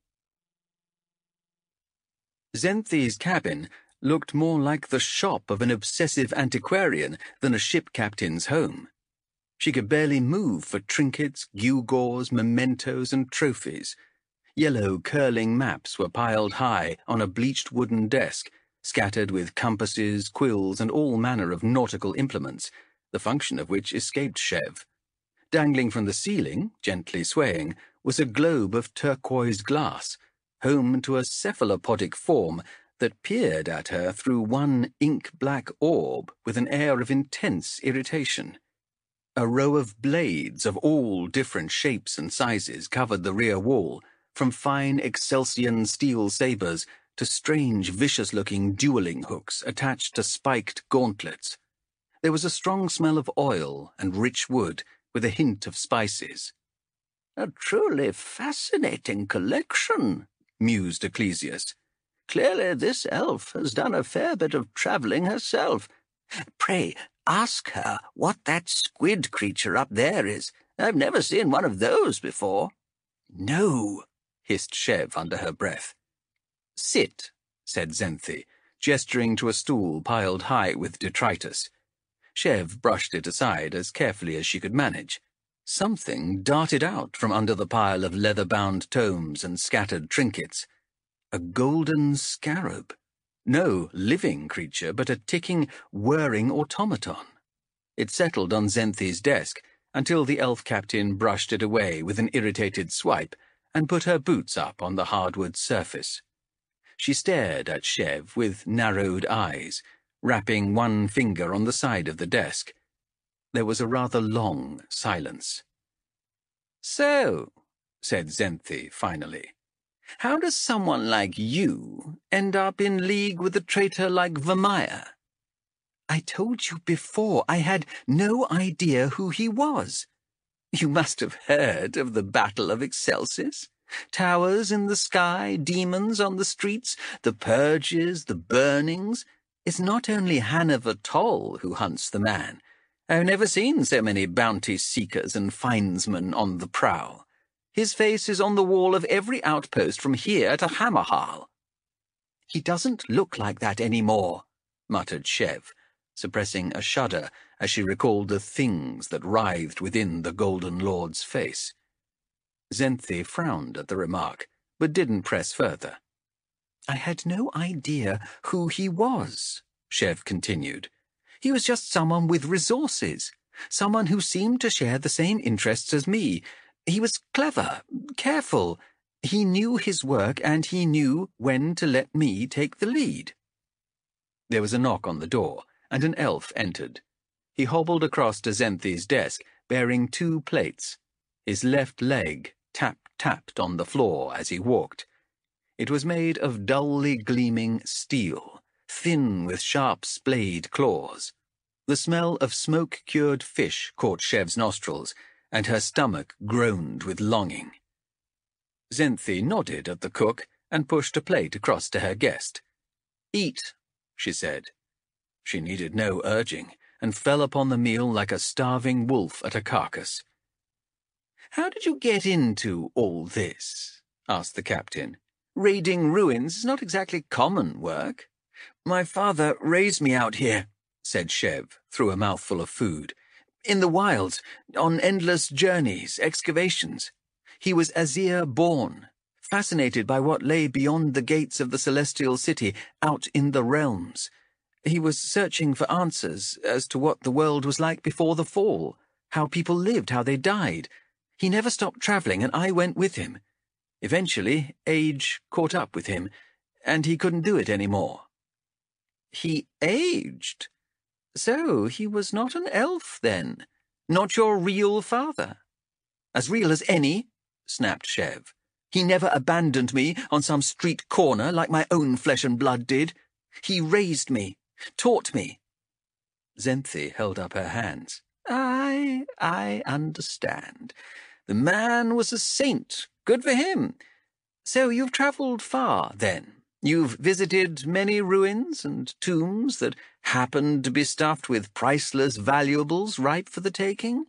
Zenthe's cabin looked more like the shop of an obsessive antiquarian than a ship captain's home. She could barely move for trinkets, gewgaws, mementos, and trophies. Yellow, curling maps were piled high on a bleached wooden desk, scattered with compasses, quills, and all manner of nautical implements, the function of which escaped Shev. Dangling from the ceiling, gently swaying, was a globe of turquoise glass, home to a cephalopodic form that peered at her through one ink-black orb with an air of intense irritation. A row of blades of all different shapes and sizes covered the rear wall, from fine Excelsian steel sabers to strange, vicious-looking dueling hooks attached to spiked gauntlets. There was a strong smell of oil and rich wood, with a hint of spices. "A truly fascinating collection," mused Ecclesius. "Clearly this elf has done a fair bit of travelling herself. Pray, ask her what that squid creature up there is. I've never seen one of those before." "No," hissed Shev under her breath. "Sit," said Zenthe, gesturing to a stool piled high with detritus. Shev brushed it aside as carefully as she could manage. Something darted out from under the pile of leather-bound tomes and scattered trinkets. A golden scarab. No living creature, but a ticking, whirring automaton. It settled on Zenthe's desk until the elf captain brushed it away with an irritated swipe and put her boots up on the hardwood surface. She stared at Shev with narrowed eyes, rapping one finger on the side of the desk. There was a rather long silence. "So," said Zenthe finally, "how does someone like you end up in league with a traitor like Vermeer?" "I told you before I had no idea who he was." "You must have heard of the Battle of Excelsis. Towers in the sky, demons on the streets, the purges, the burnings. It's not only Hanover Toll who hunts the man. I've never seen so many bounty seekers and finesmen on the prowl. His face is on the wall of every outpost from here to Hammerhal." "He doesn't look like that anymore," muttered Shev, suppressing a shudder as she recalled the things that writhed within the Golden Lord's face. Zenthi frowned at the remark, but didn't press further. "I had no idea who he was," Shev continued. "He was just someone with resources, someone who seemed to share the same interests as me. He was clever, careful. He knew his work, and he knew when to let me take the lead." There was a knock on the door, and an elf entered. He hobbled across to Zenthi's desk, bearing 2 plates. His left leg tap-tapped on the floor as he walked. It was made of dully gleaming steel, thin with sharp splayed claws. The smell of smoke-cured fish caught Shev's nostrils, and her stomach groaned with longing. Zenthi nodded at the cook and pushed a plate across to her guest. "Eat," she said. She needed no urging, and fell upon the meal like a starving wolf at a carcass. "How did you get into all this?" asked the captain. "Raiding ruins is not exactly common work." "My father raised me out here," said Shev, through a mouthful of food. "In the wilds, on endless journeys, excavations. He was Azir-born, fascinated by what lay beyond the gates of the Celestial City, out in the realms. He was searching for answers as to what the world was like before the fall, how people lived, how they died. He never stopped traveling, and I went with him. Eventually, age caught up with him, and he couldn't do it anymore." "He aged? So he was not an elf, then? Not your real father?" "As real as any," snapped Shev. "He never abandoned me on some street corner like my own flesh and blood did. He raised me, taught me." Zenthi held up her hands. I understand. The man was a saint. Good for him. So you've travelled far, then? You've visited many ruins and tombs that happened to be stuffed with priceless valuables ripe for the taking?"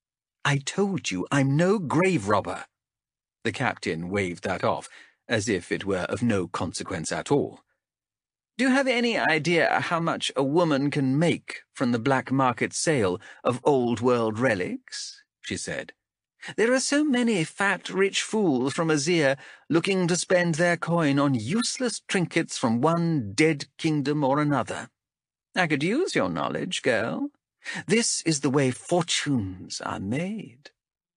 "I told you I'm no grave robber." The captain waved that off, as if it were of no consequence at all. "Do you have any idea how much a woman can make from the black market sale of old-world relics?" she said. "There are so many fat, rich fools from Azir looking to spend their coin on useless trinkets from one dead kingdom or another. I could use your knowledge, girl. This is the way fortunes are made."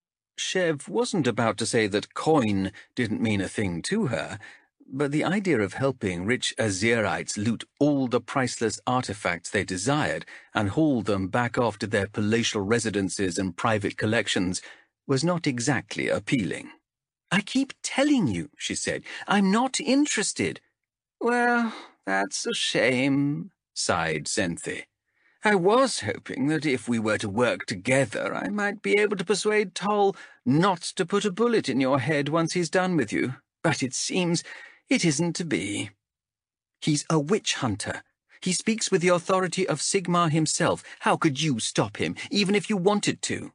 Shev wasn't about to say that coin didn't mean a thing to her, but the idea of helping rich Azirites loot all the priceless artifacts they desired and haul them back off to their palatial residences and private collections was not exactly appealing. "I keep telling you," she said, "I'm not interested." "Well, that's a shame," sighed Zenthi. "I was hoping that if we were to work together, I might be able to persuade Toll not to put a bullet in your head once he's done with you, but it seems it isn't to be." "He's a witch hunter. He speaks with the authority of Sigmar himself. How could you stop him, even if you wanted to?"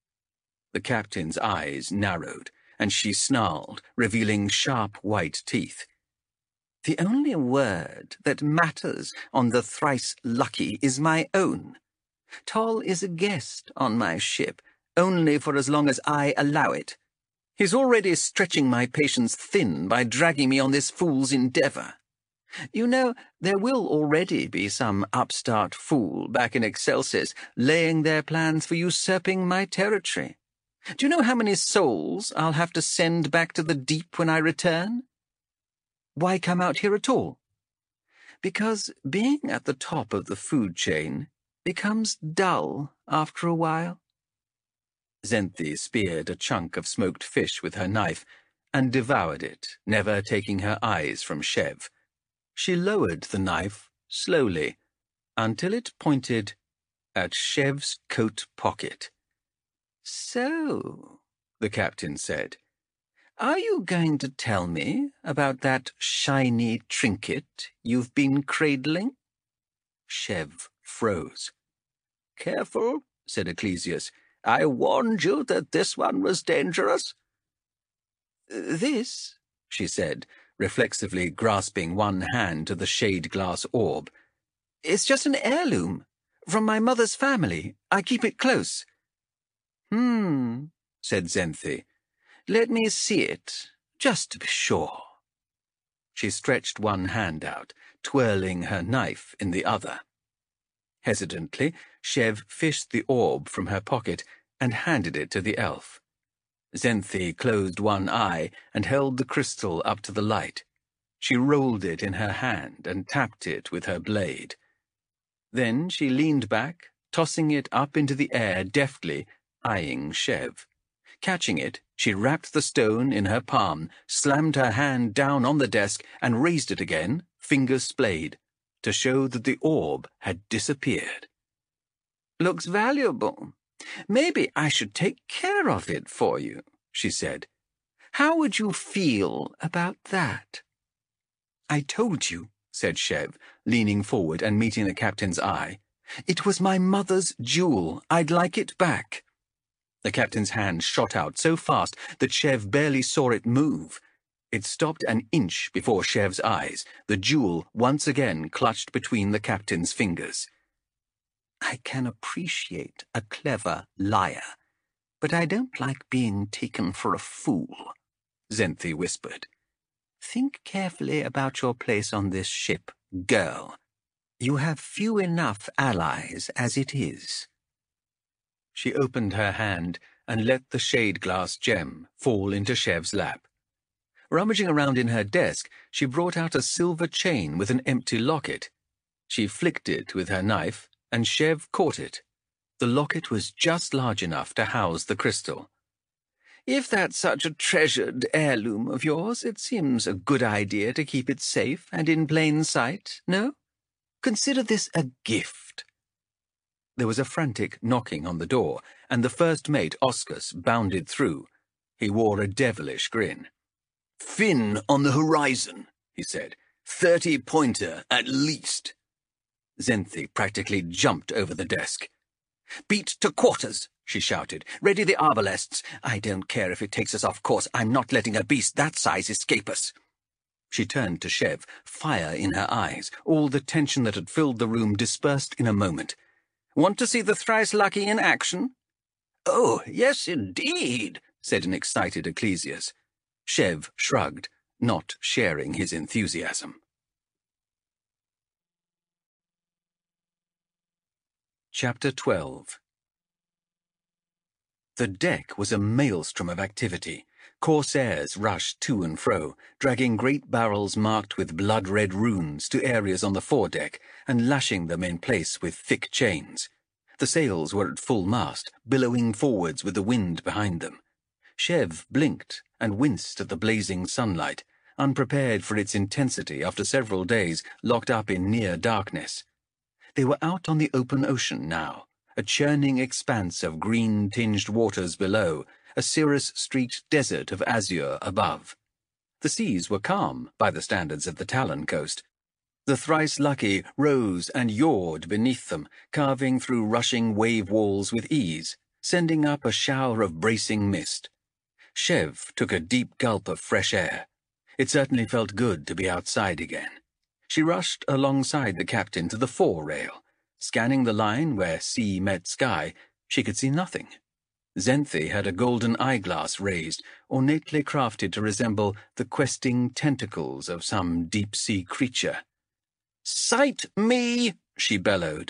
The captain's eyes narrowed, and she snarled, revealing sharp white teeth. "The only word that matters on the Thrice Lucky is my own. Toll is a guest on my ship, only for as long as I allow it. He's already stretching my patience thin by dragging me on this fool's endeavour. You know, there will already be some upstart fool back in Excelsis laying their plans for usurping my territory. Do you know how many souls I'll have to send back to the deep when I return?" "Why come out here at all?" "Because being at the top of the food chain becomes dull after a while." Zenthi speared a chunk of smoked fish with her knife and devoured it, never taking her eyes from Shev. She lowered the knife slowly until it pointed at Shev's coat pocket. "So," the captain said, "are you going to tell me about that shiny trinket you've been cradling?" Shev froze. "Careful," said Ecclesias. "I warned you that this one was dangerous." This, she said, reflexively grasping one hand to the shade-glass orb, it's just an heirloom. From my mother's family. I keep it close. Said Zenthi. Let me see it, just to be sure. She stretched one hand out, twirling her knife in the other. Hesitantly, Shev fished the orb from her pocket and handed it to the elf. Zenthi closed one eye and held the crystal up to the light. She rolled it in her hand and tapped it with her blade. Then she leaned back, tossing it up into the air deftly, eyeing Shev. Catching it, she wrapped the stone in her palm, slammed her hand down on the desk, and raised it again, fingers splayed, to show that the orb had disappeared. Looks valuable. Maybe I should take care of it for you, she said. How would you feel about that? I told you, said Shev, leaning forward and meeting the captain's eye. It was my mother's jewel. I'd like it back. The captain's hand shot out so fast that Shev barely saw it move. It stopped an inch before Shev's eyes, the jewel once again clutched between the captain's fingers. I can appreciate a clever liar, but I don't like being taken for a fool, Zenthi whispered. Think carefully about your place on this ship, girl. You have few enough allies as it is. She opened her hand and let the shade-glass gem fall into Shev's lap. Rummaging around in her desk, she brought out a silver chain with an empty locket. She flicked it with her knife, and Shev caught it. The locket was just large enough to house the crystal. If that's such a treasured heirloom of yours, it seems a good idea to keep it safe and in plain sight, no? Consider this a gift. There was a frantic knocking on the door, and the first mate, Oscus, bounded through. He wore a devilish grin. "Fin on the horizon," he said. 30-pointer at least. Zenthi practically jumped over the desk. "Beat to quarters," she shouted. "Ready the arbalests. I don't care if it takes us off course. I'm not letting a beast that size escape us." She turned to Shev, fire in her eyes. All the tension that had filled the room dispersed in a moment. "Want to see the thrice lucky in action?" "Oh, yes, indeed," said an excited Ecclesias. Shev shrugged, not sharing his enthusiasm. Chapter 12. The deck was a maelstrom of activity. Corsairs rushed to and fro, dragging great barrels marked with blood-red runes to areas on the foredeck and lashing them in place with thick chains. The sails were at full mast, billowing forwards with the wind behind them. Shev blinked and winced at the blazing sunlight, unprepared for its intensity after several days locked up in near darkness. They were out on the open ocean now, a churning expanse of green-tinged waters below, a cirrus-streaked desert of azure above. The seas were calm by the standards of the Talon coast. The thrice lucky rose and yawed beneath them, carving through rushing wave walls with ease, sending up a shower of bracing mist. Shev took a deep gulp of fresh air. It certainly felt good to be outside again. She rushed alongside the captain to the fore rail. Scanning the line where sea met sky, she could see nothing. Zenthi had a golden eyeglass raised, ornately crafted to resemble the questing tentacles of some deep-sea creature. "Sight me!" she bellowed.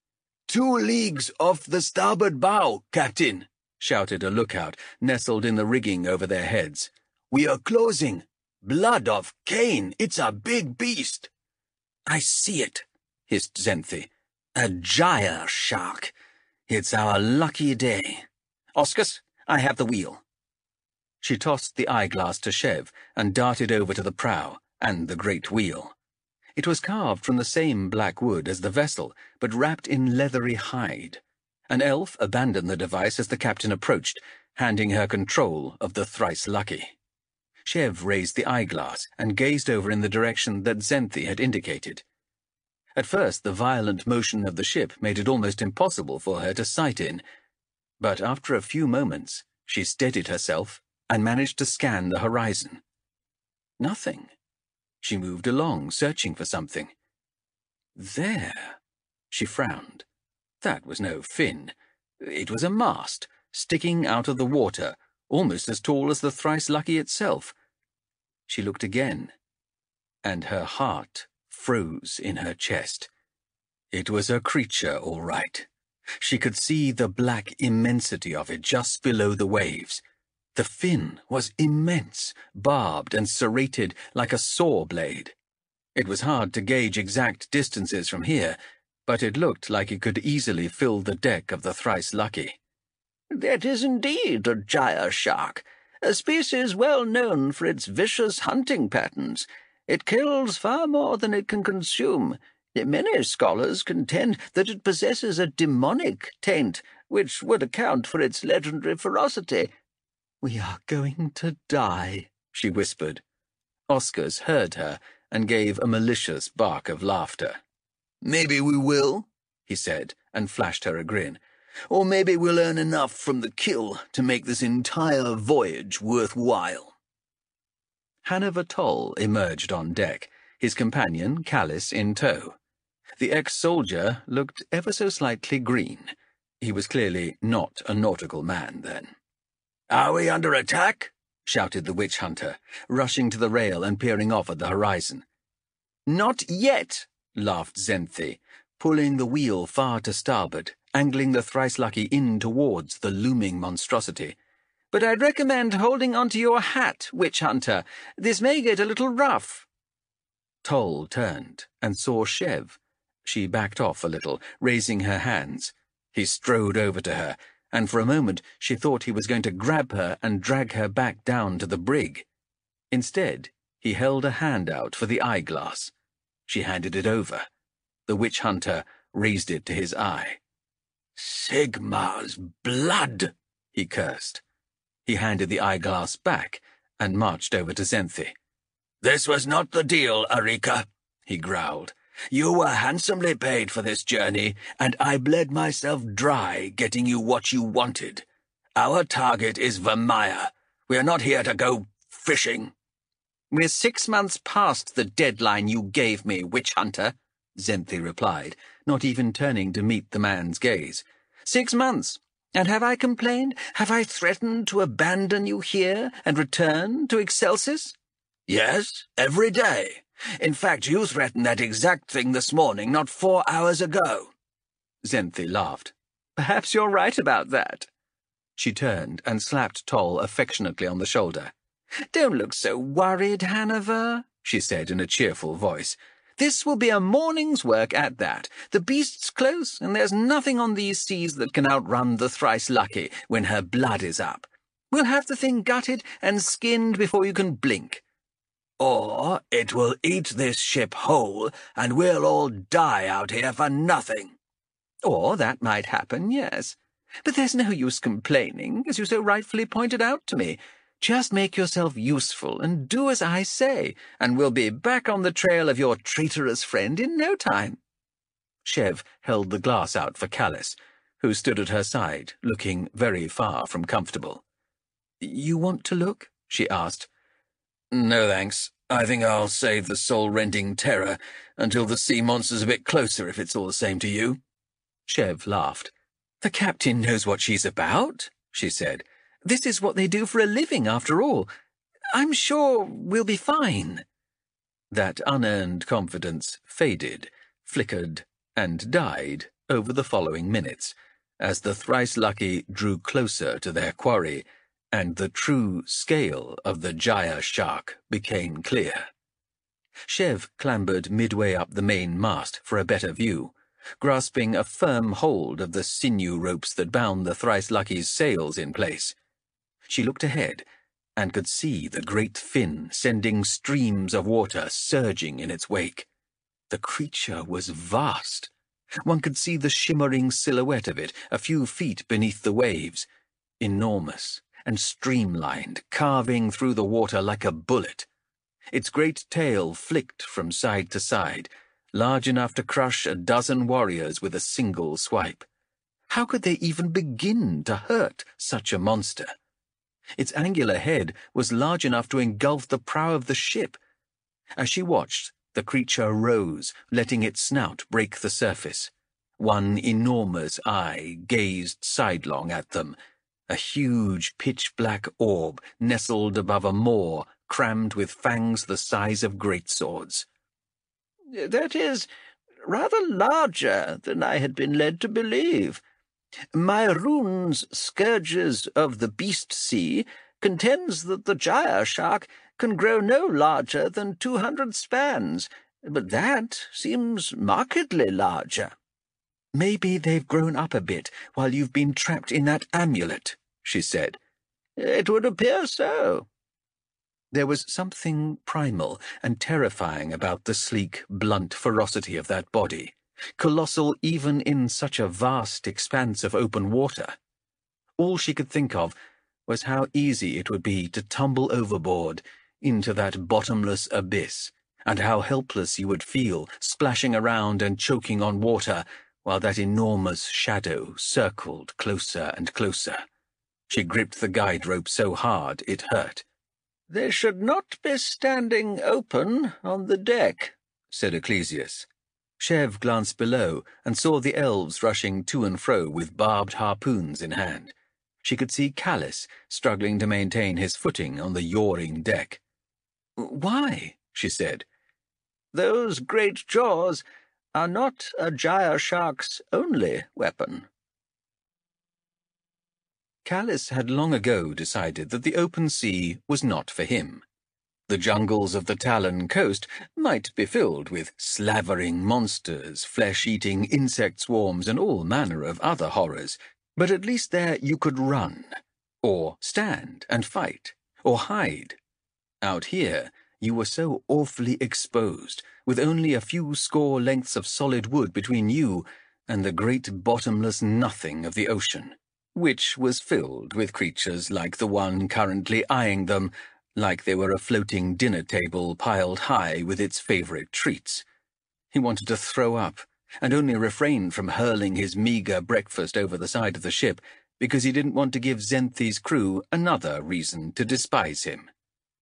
2 leagues off the starboard bow, Captain," shouted a lookout, nestled in the rigging over their heads. "We are closing. Blood of Cain, it's a big beast." "I see it," hissed Zenthi. "A gyre shark. It's our lucky day. Oscus, I have the wheel." She tossed the eyeglass to Shev and darted over to the prow and the great wheel. It was carved from the same black wood as the vessel, but wrapped in leathery hide. An elf abandoned the device as the captain approached, handing her control of the thrice lucky. Shev raised the eyeglass and gazed over in the direction that Zenthi had indicated. At first, the violent motion of the ship made it almost impossible for her to sight in, but after a few moments, she steadied herself and managed to scan the horizon. Nothing. She moved along, searching for something. There. She frowned. That was no fin. It was a mast, sticking out of the water, almost as tall as the Thrice Lucky itself. She looked again, and her heart froze in her chest. It was a creature, all right. She could see the black immensity of it just below the waves. The fin was immense, barbed and serrated like a saw blade. It was hard to gauge exact distances from here, but it looked like it could easily fill the deck of the Thrice Lucky. "That is indeed a gyre shark, a species well known for its vicious hunting patterns. It kills far more than it can consume. Many scholars contend that it possesses a demonic taint, which would account for its legendary ferocity." "We are going to die," she whispered. Oscars heard her and gave a malicious bark of laughter. "Maybe we will," he said, and flashed her a grin. "Or maybe we'll earn enough from the kill to make this entire voyage worthwhile." Hanover Toll emerged on deck, his companion, Callis, in tow. The ex-soldier looked ever so slightly green. He was clearly not a nautical man, then. "Are we under attack?" shouted the witch-hunter, rushing to the rail and peering off at the horizon. "Not yet," laughed Xenthi, pulling the wheel far to starboard, angling the Thrice Lucky in towards the looming monstrosity. "But I'd recommend holding onto your hat, witch-hunter. This may get a little rough." Toll turned and saw Shev. She backed off a little, raising her hands. He strode over to her, and for a moment she thought he was going to grab her and drag her back down to the brig. Instead, he held a hand out for the eyeglass. She handed it over. The witch-hunter raised it to his eye. "Sigmar's blood!" he cursed. He handed the eyeglass back and marched over to Xenthi. "This was not the deal, Arika," he growled. "You were handsomely paid for this journey, and I bled myself dry getting you what you wanted. Our target is Vermeer. We are not here to go fishing." "We're 6 months past the deadline you gave me, witch-hunter," Xenthi replied, not even turning to meet the man's gaze. 6 months. And have I complained? Have I threatened to abandon you here and return to Excelsis? "Yes, every day. In fact, you threatened that exact thing this morning, not 4 hours ago." Xenthi laughed. "Perhaps you're right about that." She turned and slapped Toll affectionately on the shoulder. "Don't look so worried, Hanover," she said in a cheerful voice. "This will be a morning's work at that. The beast's close, and there's nothing on these seas that can outrun the Thrice Lucky when her blood is up. We'll have the thing gutted and skinned before you can blink." "Or it will eat this ship whole, and we'll all die out here for nothing." "Or that might happen, yes. But there's no use complaining, as you so rightfully pointed out to me. Just make yourself useful and do as I say, and we'll be back on the trail of your traitorous friend in no time." Shev held the glass out for Callis, who stood at her side, looking very far from comfortable. "You want to look?" she asked. "No, thanks. I think I'll save the soul-rending terror until the sea monster's a bit closer, if it's all the same to you." Shev laughed. "The captain knows what she's about," she said. "This is what they do for a living, after all. I'm sure we'll be fine." That unearned confidence faded, flickered, and died over the following minutes, as the Thrice Lucky drew closer to their quarry, and the true scale of the gyre shark became clear. Shev clambered midway up the main mast for a better view, grasping a firm hold of the sinew ropes that bound the Thrice Lucky's sails in place. She looked ahead, and could see the great fin sending streams of water surging in its wake. The creature was vast. One could see the shimmering silhouette of it a few feet beneath the waves, enormous and streamlined, carving through the water like a bullet. Its great tail flicked from side to side, large enough to crush a dozen warriors with a single swipe. How could they even begin to hurt such a monster? Its angular head was large enough to engulf the prow of the ship. As she watched, the creature rose, letting its snout break the surface. One enormous eye gazed sidelong at them, a huge pitch-black orb nestled above a maw crammed with fangs the size of greatswords. "That is rather larger than I had been led to believe. My rune's Scourges of the Beast Sea contends that the gyre shark can grow no larger than 200 spans, but that seems markedly larger." "Maybe they've grown up a bit while you've been trapped in that amulet," she said. "It would appear so." There was something primal and terrifying about the sleek, blunt ferocity of that body, colossal even in such a vast expanse of open water. All she could think of was how easy it would be to tumble overboard into that bottomless abyss, and how helpless you would feel splashing around and choking on water while that enormous shadow circled closer and closer. She gripped the guide rope so hard it hurt. "They should not be standing open on the deck," said Ecclesias. Shev glanced below and saw the elves rushing to and fro with barbed harpoons in hand. She could see Callis struggling to maintain his footing on the yawing deck. "Why?" she said. "Those great jaws are not a gyre shark's only weapon." Callis had long ago decided that the open sea was not for him. The jungles of the Talon coast might be filled with slavering monsters, flesh-eating insect swarms, and all manner of other horrors, but at least there you could run, or stand and fight, or hide. Out here, you were so awfully exposed, with only a few score lengths of solid wood between you and the great bottomless nothing of the ocean, which was filled with creatures like the one currently eyeing them, like they were a floating dinner table piled high with its favorite treats. He wanted to throw up, and only refrained from hurling his meager breakfast over the side of the ship because he didn't want to give Zenthi's crew another reason to despise him.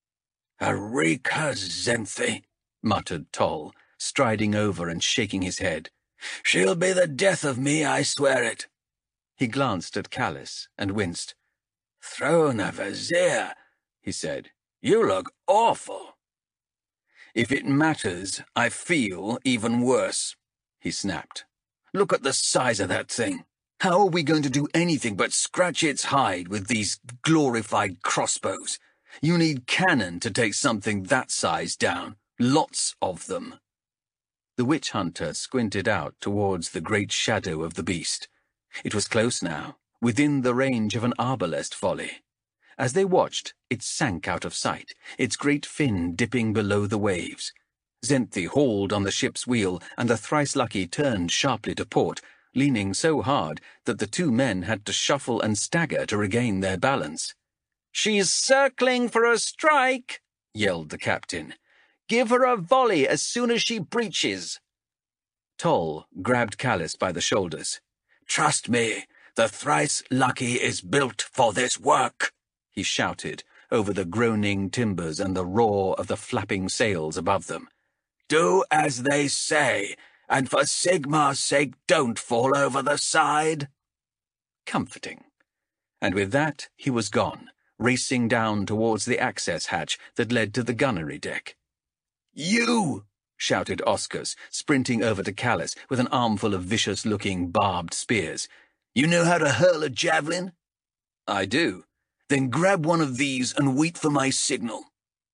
"Eureka, Zenthi," muttered Toll, striding over and shaking his head. "She'll be the death of me, I swear it." He glanced at Callis and winced. "Throne of Azir," he said. "You look awful." "If it matters, I feel even worse," he snapped. "Look at the size of that thing. How are we going to do anything but scratch its hide with these glorified crossbows? You need cannon to take something that size down. Lots of them." The witch hunter squinted out towards the great shadow of the beast. It was close now, within the range of an arbalest volley. As they watched, it sank out of sight, its great fin dipping below the waves. Zenthi hauled on the ship's wheel, and the thrice-lucky turned sharply to port, leaning so hard that the two men had to shuffle and stagger to regain their balance. "She's circling for a strike," yelled the captain. "Give her a volley as soon as she breaches." Toll grabbed Callis by the shoulders. "Trust me, the thrice-lucky is built for this work," he shouted over the groaning timbers and the roar of the flapping sails above them. "Do as they say, and for Sigmar's sake don't fall over the side." Comforting. And with that he was gone, racing down towards the access hatch that led to the gunnery deck. "You!" shouted Oscars, sprinting over to Callis with an armful of vicious-looking barbed spears. "You know how to hurl a javelin?" "I do." "Then grab one of these and wait for my signal."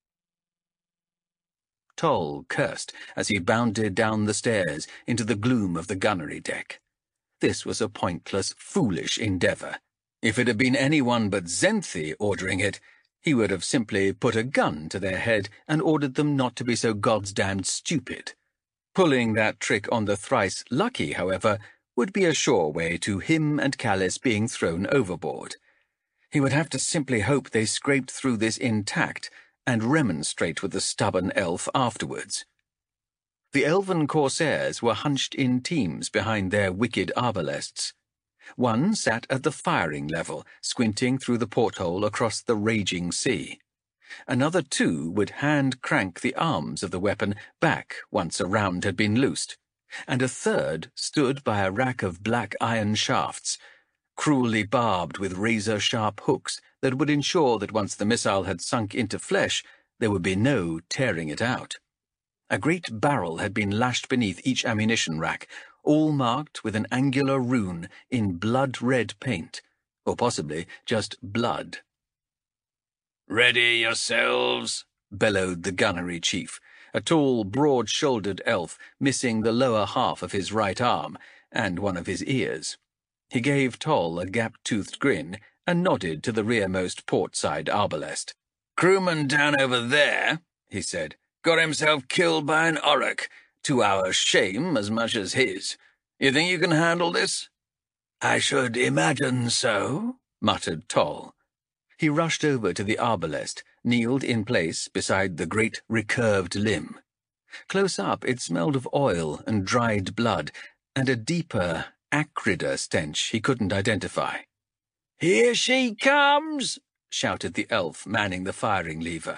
Toll cursed as he bounded down the stairs into the gloom of the gunnery deck. This was a pointless, foolish endeavour. If it had been anyone but Zenthi ordering it, he would have simply put a gun to their head and ordered them not to be so goddamned stupid. Pulling that trick on the thrice-lucky, however, would be a sure way to him and Callis being thrown overboard. He would have to simply hope they scraped through this intact and remonstrate with the stubborn elf afterwards. The elven corsairs were hunched in teams behind their wicked arbalests. One sat at the firing level, squinting through the porthole across the raging sea. Another two would hand-crank the arms of the weapon back once a round had been loosed, and a third stood by a rack of black iron shafts, cruelly barbed with razor-sharp hooks that would ensure that once the missile had sunk into flesh, there would be no tearing it out. A great barrel had been lashed beneath each ammunition rack, all marked with an angular rune in blood-red paint, or possibly just blood. "Ready yourselves," bellowed the gunnery chief, a tall, broad-shouldered elf missing the lower half of his right arm and one of his ears. He gave Toll a gap-toothed grin and nodded to the rearmost port-side arbalest. "Crewman down over there," he said, "got himself killed by an orruk, to our shame as much as his. You think you can handle this?" "I should imagine so," muttered Toll. He rushed over to the arbalest, kneeled in place beside the great recurved limb. Close up it smelled of oil and dried blood, and a deeper, acrider stench he couldn't identify. "Here she comes!" shouted the elf manning the firing lever.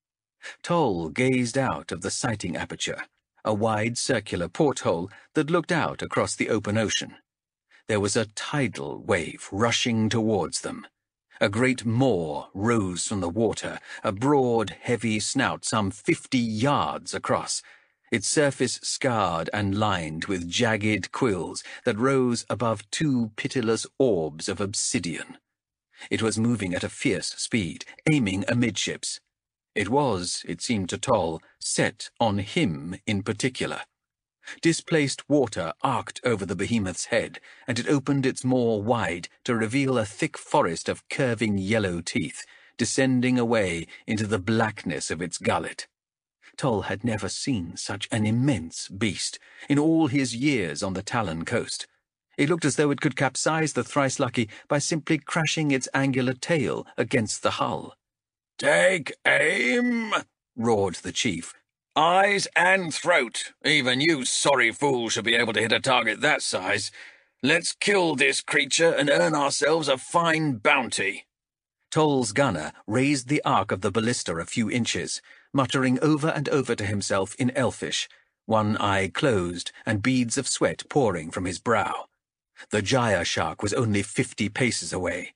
Toll gazed out of the sighting aperture, a wide circular porthole that looked out across the open ocean. There was a tidal wave rushing towards them. A great maw rose from the water, a broad, heavy snout some 50 yards across, its surface scarred and lined with jagged quills that rose above two pitiless orbs of obsidian. It was moving at a fierce speed, aiming amidships. It was, it seemed to Toll, set on him in particular. Displaced water arced over the behemoth's head, and it opened its maw wide to reveal a thick forest of curving yellow teeth, descending away into the blackness of its gullet. Toll had never seen such an immense beast in all his years on the Talon coast. It looked as though it could capsize the Thrice-Lucky by simply crashing its angular tail against the hull. "Take aim!" roared the chief. "Eyes and throat. Even you sorry fools should be able to hit a target that size. Let's kill this creature and earn ourselves a fine bounty." Toll's gunner raised the arc of the ballista a few inches, muttering over and over to himself in Elfish, one eye closed and beads of sweat pouring from his brow. The gyre shark was only 50 paces away.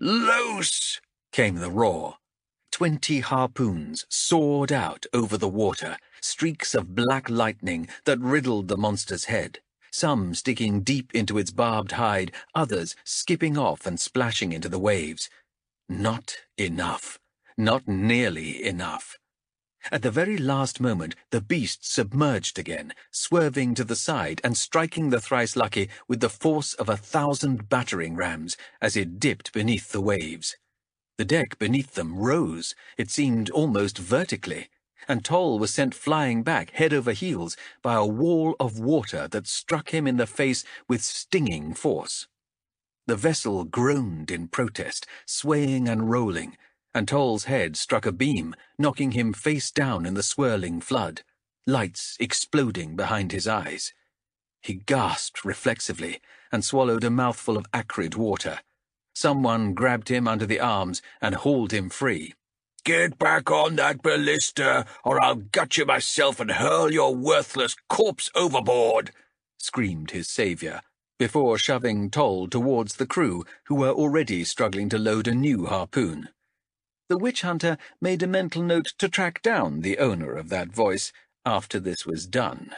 "Loose!" came the roar. 20 harpoons soared out over the water, streaks of black lightning that riddled the monster's head, some sticking deep into its barbed hide, others skipping off and splashing into the waves. Not enough. Not nearly enough. At the very last moment, the beast submerged again, swerving to the side and striking the Thrice-Lucky with the force of 1,000 battering rams as it dipped beneath the waves. The deck beneath them rose, it seemed almost vertically, and Toll was sent flying back head over heels by a wall of water that struck him in the face with stinging force. The vessel groaned in protest, swaying and rolling, and Toll's head struck a beam, knocking him face down in the swirling flood, lights exploding behind his eyes. He gasped reflexively and swallowed a mouthful of acrid water. Someone grabbed him under the arms and hauled him free. "Get back on that ballista, or I'll gut you myself and hurl your worthless corpse overboard," screamed his saviour, before shoving Toll towards the crew, who were already struggling to load a new harpoon. The witch-hunter made a mental note to track down the owner of that voice after this was done.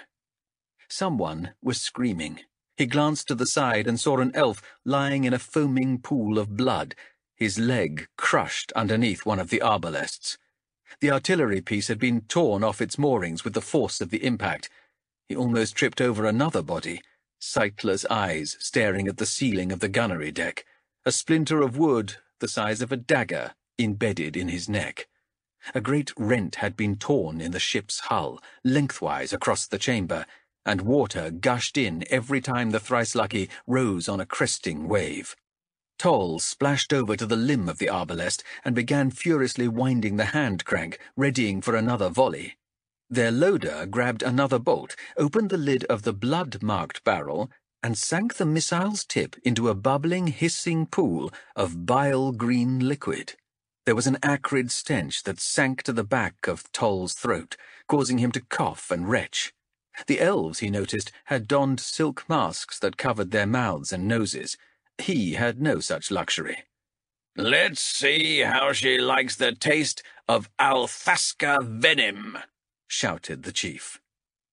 Someone was screaming. He glanced to the side and saw an elf lying in a foaming pool of blood, his leg crushed underneath one of the arbalests. The artillery piece had been torn off its moorings with the force of the impact. He almost tripped over another body, sightless eyes staring at the ceiling of the gunnery deck, a splinter of wood the size of a dagger embedded in his neck. A great rent had been torn in the ship's hull, lengthwise across the chamber, and water gushed in every time the Thrice-Lucky rose on a cresting wave. Toll splashed over to the limb of the arbalest and began furiously winding the hand crank, readying for another volley. Their loader grabbed another bolt, opened the lid of the blood-marked barrel, and sank the missile's tip into a bubbling, hissing pool of bile-green liquid. There was an acrid stench that sank to the back of Toll's throat, causing him to cough and retch. The elves, he noticed, had donned silk masks that covered their mouths and noses. He had no such luxury. "Let's see how she likes the taste of Althasca venom," shouted the chief.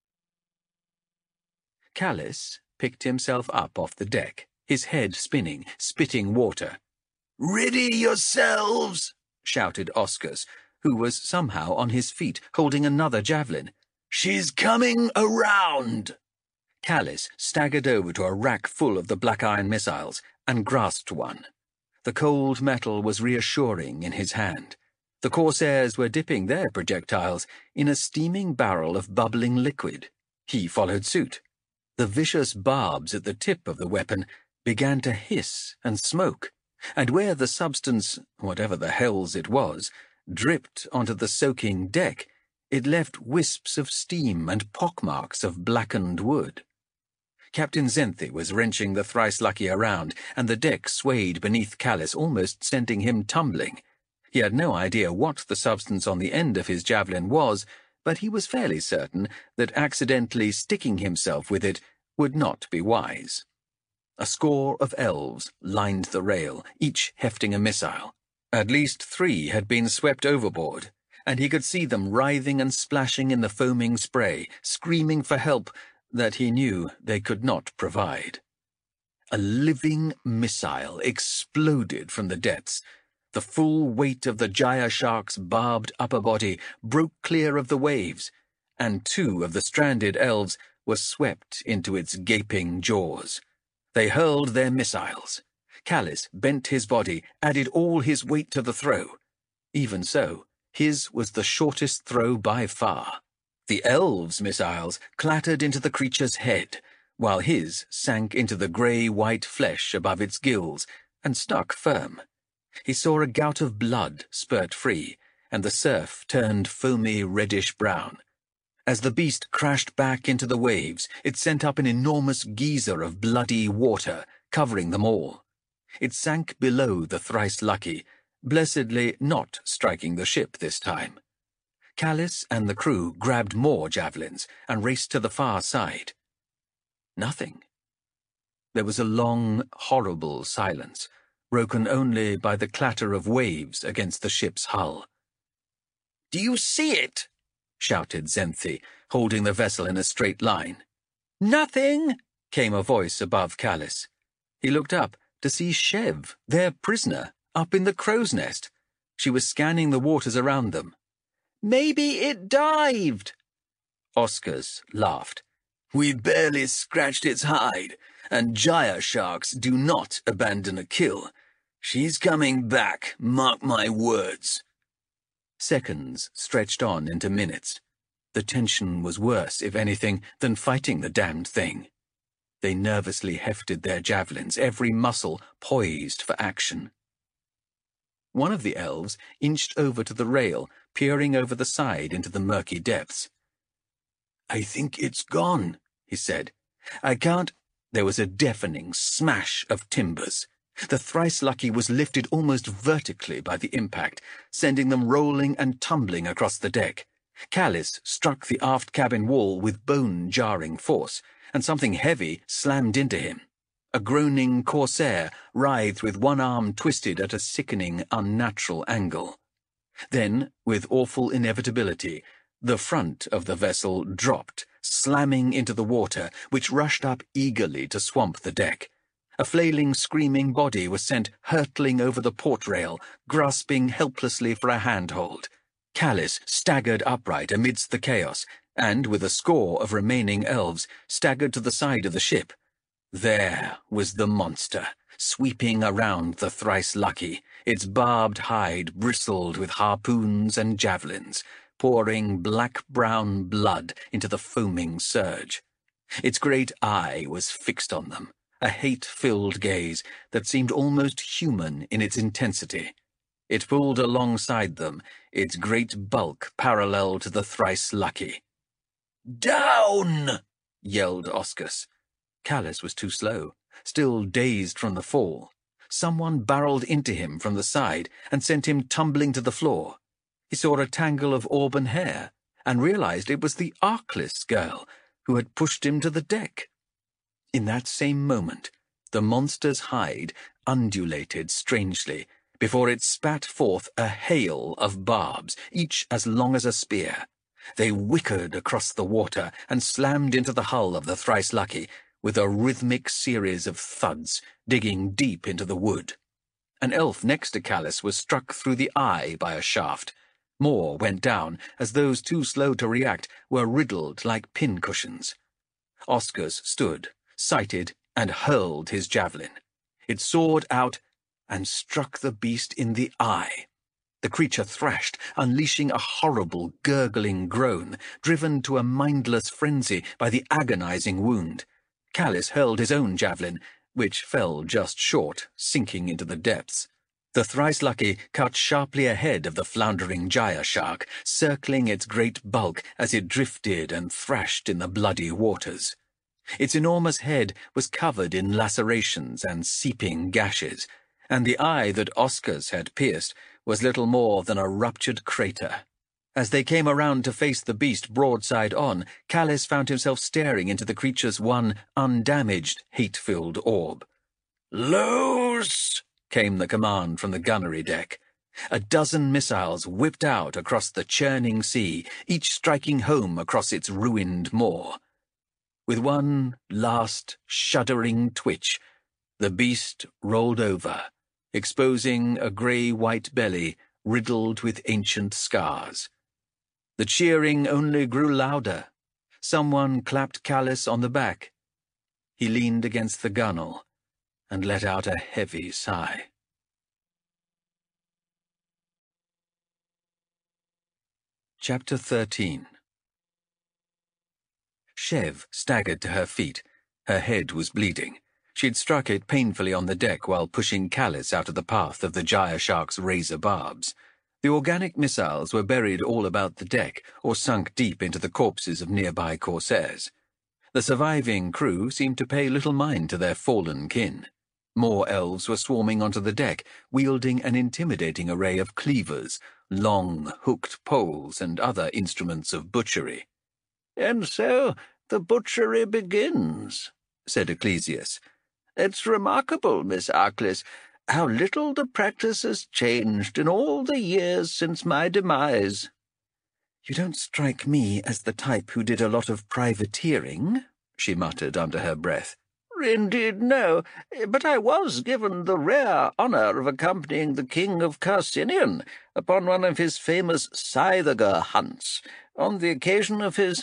Callis picked himself up off the deck, his head spinning, spitting water. "Ready yourselves!" shouted Oscars, who was somehow on his feet, holding another javelin. "She's coming around!" Callis staggered over to a rack full of the black iron missiles and grasped one. The cold metal was reassuring in his hand. The corsairs were dipping their projectiles in a steaming barrel of bubbling liquid. He followed suit. The vicious barbs at the tip of the weapon began to hiss and smoke, and where the substance, whatever the hells it was, dripped onto the soaking deck, it left wisps of steam and pockmarks of blackened wood. Captain Zenthi was wrenching the Thrice Lucky around, and the deck swayed beneath Callis, almost sending him tumbling. He had no idea what the substance on the end of his javelin was, but he was fairly certain that accidentally sticking himself with it would not be wise. A score of elves lined the rail, each hefting a missile. At least 3 had been swept overboard, and he could see them writhing and splashing in the foaming spray, screaming for help that he knew they could not provide. A living missile exploded from the depths. The full weight of the Jaya shark's barbed upper body broke clear of the waves, and 2 of the stranded elves were swept into its gaping jaws. They hurled their missiles. Callis bent his body, added all his weight to the throw. Even so, his was the shortest throw by far. The elves' missiles clattered into the creature's head, while his sank into the grey-white flesh above its gills and stuck firm. He saw a gout of blood spurt free, and the surf turned foamy reddish-brown. As the beast crashed back into the waves, it sent up an enormous geyser of bloody water, covering them all. It sank below the Thrice Lucky, blessedly not striking the ship this time. Callis and the crew grabbed more javelins and raced to the far side. Nothing. There was a long, horrible silence, broken only by the clatter of waves against the ship's hull. "Do you see it?" shouted Zenthi, holding the vessel in a straight line. "Nothing," came a voice above Callis. He looked up to see Shev, their prisoner, up in the crow's nest. She was scanning the waters around them. "Maybe it dived." Oscars laughed. "We barely scratched its hide, and Jaya sharks do not abandon a kill. She's coming back, mark my words." Seconds stretched on into minutes. The tension was worse, if anything, than fighting the damned thing. They nervously hefted their javelins, every muscle poised for action. One of the elves inched over to the rail, peering over the side into the murky depths. "I think it's gone," he said. "I can't—" There was a deafening smash of timbers. The Thrice Lucky was lifted almost vertically by the impact, sending them rolling and tumbling across the deck. Callis struck the aft cabin wall with bone-jarring force, and something heavy slammed into him. A groaning corsair writhed with one arm twisted at a sickening, unnatural angle. Then, with awful inevitability, the front of the vessel dropped, slamming into the water, which rushed up eagerly to swamp the deck. A flailing, screaming body was sent hurtling over the port rail, grasping helplessly for a handhold. Callis staggered upright amidst the chaos, and, with a score of remaining elves, staggered to the side of the ship. There was the monster, sweeping around the Thrice Lucky, its barbed hide bristled with harpoons and javelins, pouring black-brown blood into the foaming surge. Its great eye was fixed on them, a hate-filled gaze that seemed almost human in its intensity. It pulled alongside them, its great bulk parallel to the Thrice Lucky. "Down!" yelled Oscars. Callus was too slow, still dazed from the fall. Someone barreled into him from the side and sent him tumbling to the floor. He saw a tangle of auburn hair and realized it was the Arkless girl who had pushed him to the deck. In that same moment, the monster's hide undulated strangely before it spat forth a hail of barbs, each as long as a spear. They whickered across the water and slammed into the hull of the Thrice Lucky with a rhythmic series of thuds, digging deep into the wood. An elf next to Callus was struck through the eye by a shaft. More went down, as those too slow to react were riddled like pincushions. Oscars stood, sighted, and hurled his javelin. It soared out and struck the beast in the eye. The creature thrashed, unleashing a horrible, gurgling groan, driven to a mindless frenzy by the agonizing wound. Callus hurled his own javelin, which fell just short, sinking into the depths. The Thrice Lucky cut sharply ahead of the floundering gyre shark, circling its great bulk as it drifted and thrashed in the bloody waters. Its enormous head was covered in lacerations and seeping gashes, and the eye that Oscars had pierced was little more than a ruptured crater. As they came around to face the beast broadside on, Callus found himself staring into the creature's one undamaged, hate-filled orb. "Loose!" came the command from the gunnery deck. A dozen missiles whipped out across the churning sea, each striking home across its ruined moor. With one last shuddering twitch, the beast rolled over, exposing a grey-white belly riddled with ancient scars. The cheering only grew louder. Someone clapped Callus on the back. He leaned against the gunwale and let out a heavy sigh. Chapter 13. Shev staggered to her feet. Her head was bleeding. She'd struck it painfully on the deck while pushing Callus out of the path of the gyre shark's razor barbs. The organic missiles were buried all about the deck or sunk deep into the corpses of nearby corsairs. The surviving crew seemed to pay little mind to their fallen kin. More elves were swarming onto the deck, wielding an intimidating array of cleavers, long, hooked poles, and other instruments of butchery. "And so the butchery begins," said Ecclesias. "It's remarkable, Miss Arkless, how little the practice has changed in all the years since my demise." "You don't strike me as the type who did a lot of privateering," she muttered under her breath. "Indeed, no, but I was given the rare honour of accompanying the King of Carcinian upon one of his famous Scythiger hunts, on the occasion of his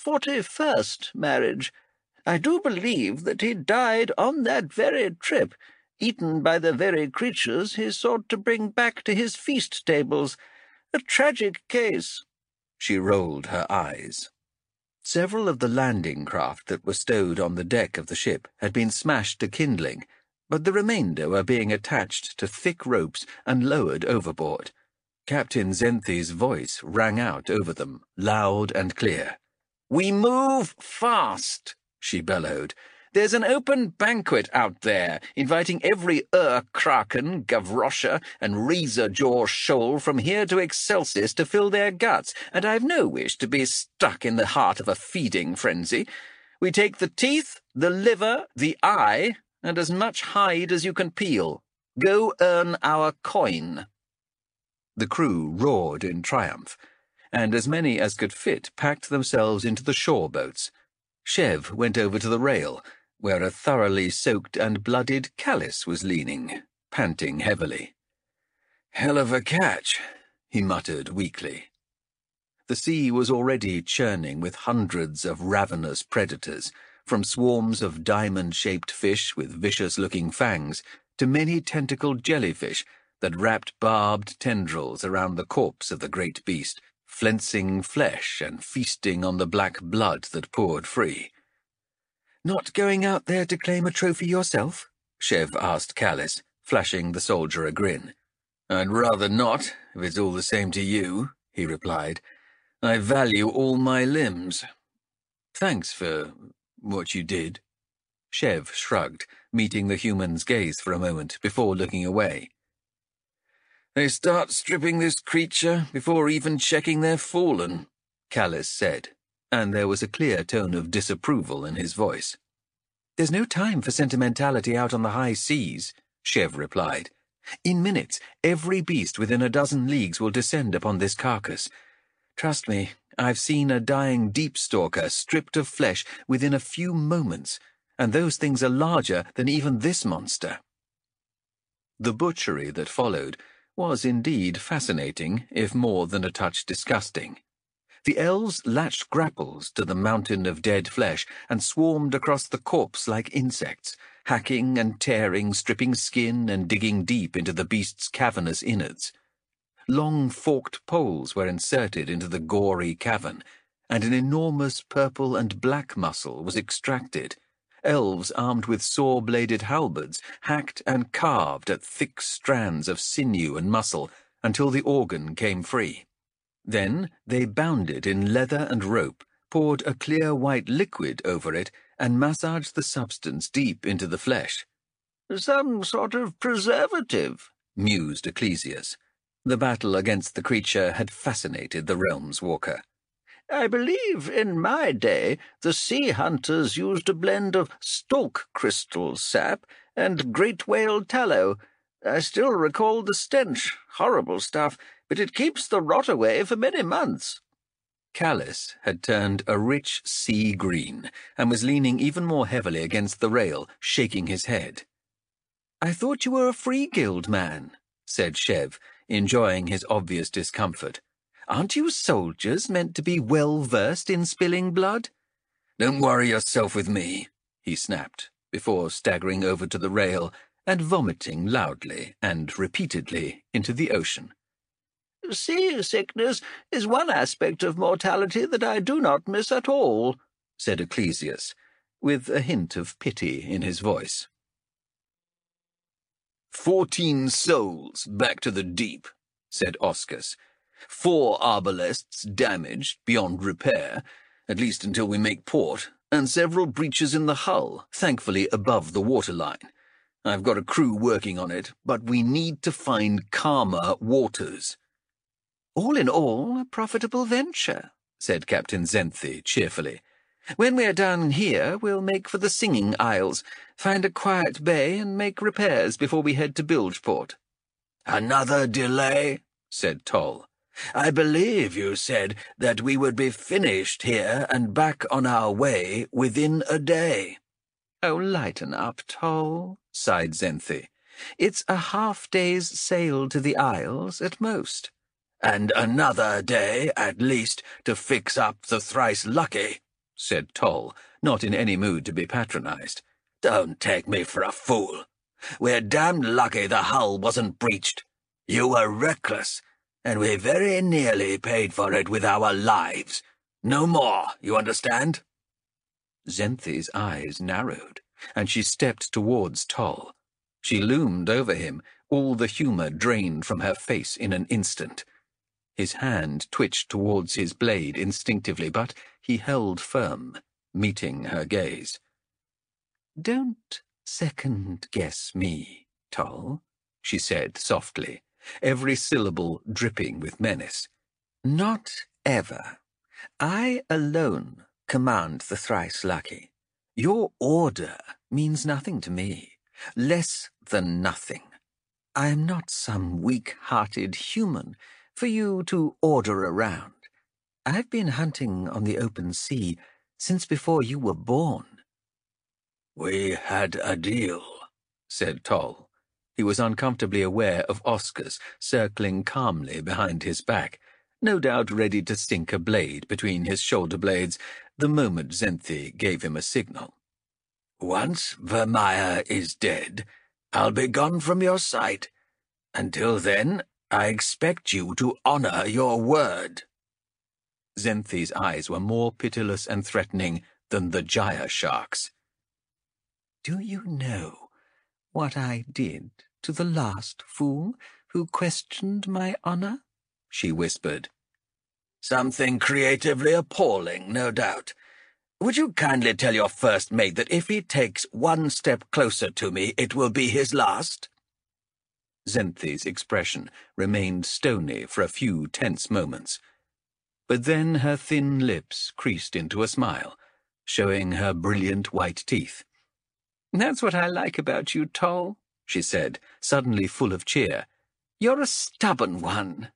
41st marriage. I do believe that he died on that very trip, eaten by the very creatures he sought to bring back to his feast tables. A tragic case." She rolled her eyes. Several of the landing craft that were stowed on the deck of the ship had been smashed to kindling, but the remainder were being attached to thick ropes and lowered overboard. Captain Zenthi's voice rang out over them, loud and clear. "We move fast," she bellowed. "There's an open banquet out there, inviting every Kraken, Gavrosha, and Razor-Jaw shoal from here to Excelsis to fill their guts, and I've no wish to be stuck in the heart of a feeding frenzy. We take the teeth, the liver, the eye, and as much hide as you can peel. Go earn our coin." The crew roared in triumph, and as many as could fit packed themselves into the shore boats. Shev went over to the rail, where a thoroughly soaked and blooded Callus was leaning, panting heavily. "Hell of a catch," he muttered weakly. The sea was already churning with hundreds of ravenous predators, from swarms of diamond-shaped fish with vicious-looking fangs to many tentacled jellyfish that wrapped barbed tendrils around the corpse of the great beast, flensing flesh and feasting on the black blood that poured free. "Not going out there to claim a trophy yourself?" Shev asked Callus, flashing the soldier a grin. "I'd rather not, if it's all the same to you," he replied. "I value all my limbs. Thanks for what you did." Shev shrugged, meeting the human's gaze for a moment before looking away. They start stripping this creature before even checking they're fallen, Callis said, and there was a clear tone of disapproval in his voice. There's no time for sentimentality out on the high seas, Shev replied. In minutes, every beast within a dozen leagues will descend upon this carcass. Trust me, I've seen a dying deep stalker stripped of flesh within a few moments, and those things are larger than even this monster. The butchery that followed was indeed fascinating, if more than a touch disgusting. The elves latched grapples to the mountain of dead flesh and swarmed across the corpse like insects, hacking and tearing, stripping skin and digging deep into the beast's cavernous innards. Long forked poles were inserted into the gory cavern, and an enormous purple and black muscle was extracted. Elves armed with saw-bladed halberds hacked and carved at thick strands of sinew and muscle until the organ came free. Then they bound it in leather and rope, poured a clear white liquid over it, and massaged the substance deep into the flesh. "Some sort of preservative," mused Ecclesias. The battle against the creature had fascinated the realm's walker. "I believe in my day the sea hunters used a blend of stalk crystal sap and great whale tallow. I still recall the stench. Horrible stuff, but it keeps the rot away for many months." Callis had turned a rich sea green and was leaning even more heavily against the rail, shaking his head. "I thought you were a Free Guild man," said Shev, enjoying his obvious discomfort. "Aren't you soldiers meant to be well-versed in spilling blood?" "Don't worry yourself with me," he snapped, before staggering over to the rail and vomiting loudly and repeatedly into the ocean. "Sea-sickness is one aspect of mortality that I do not miss at all," said Ecclesias, with a hint of pity in his voice. 14 souls back to the deep, said Oscus. 4 arbalests damaged beyond repair, at least until we make port, and several breaches in the hull, thankfully above the waterline. I've got a crew working on it, but we need to find calmer waters. "All in all, a profitable venture," said Captain Zenthi cheerfully. "When we're down here, we'll make for the Singing Isles, find a quiet bay, and make repairs before we head to Bilgeport." "Another delay?" said Toll. "I believe you said that we would be finished here and back on our way within a day." "Oh, lighten up, Toll," sighed Zenthi. "It's a half-day's sail to the Isles at most." "And another day, at least, to fix up the thrice lucky," said Toll, not in any mood to be patronized. "Don't take me for a fool. We're damned lucky the hull wasn't breached. You were reckless, and we very nearly paid for it with our lives. No more, you understand?" Zenthi's eyes narrowed, and she stepped towards Toll. She loomed over him, all the humour drained from her face in an instant. His hand twitched towards his blade instinctively, but he held firm, meeting her gaze. "Don't second-guess me, Toll," she said softly, every syllable dripping with menace. "Not ever. I alone command the thrice lucky. Your order means nothing to me, less than nothing. I am not some weak-hearted human for you to order around. I've been hunting on the open sea since before you were born." "We had a deal," said Toll. He was uncomfortably aware of Oscus circling calmly behind his back, no doubt ready to sink a blade between his shoulder blades the moment Zenthi gave him a signal. "Once Vermeer is dead, I'll be gone from your sight. Until then, I expect you to honor your word." Zenthi's eyes were more pitiless and threatening than the gyre shark's. "Do you know what I did to the last fool who questioned my honor?" she whispered. "Something creatively appalling, no doubt. Would you kindly tell your first mate that if he takes one step closer to me, it will be his last?" Xanthi's expression remained stony for a few tense moments. But then her thin lips creased into a smile, showing her brilliant white teeth. "That's what I like about you, Toll," she said, suddenly full of cheer. "You're a stubborn one."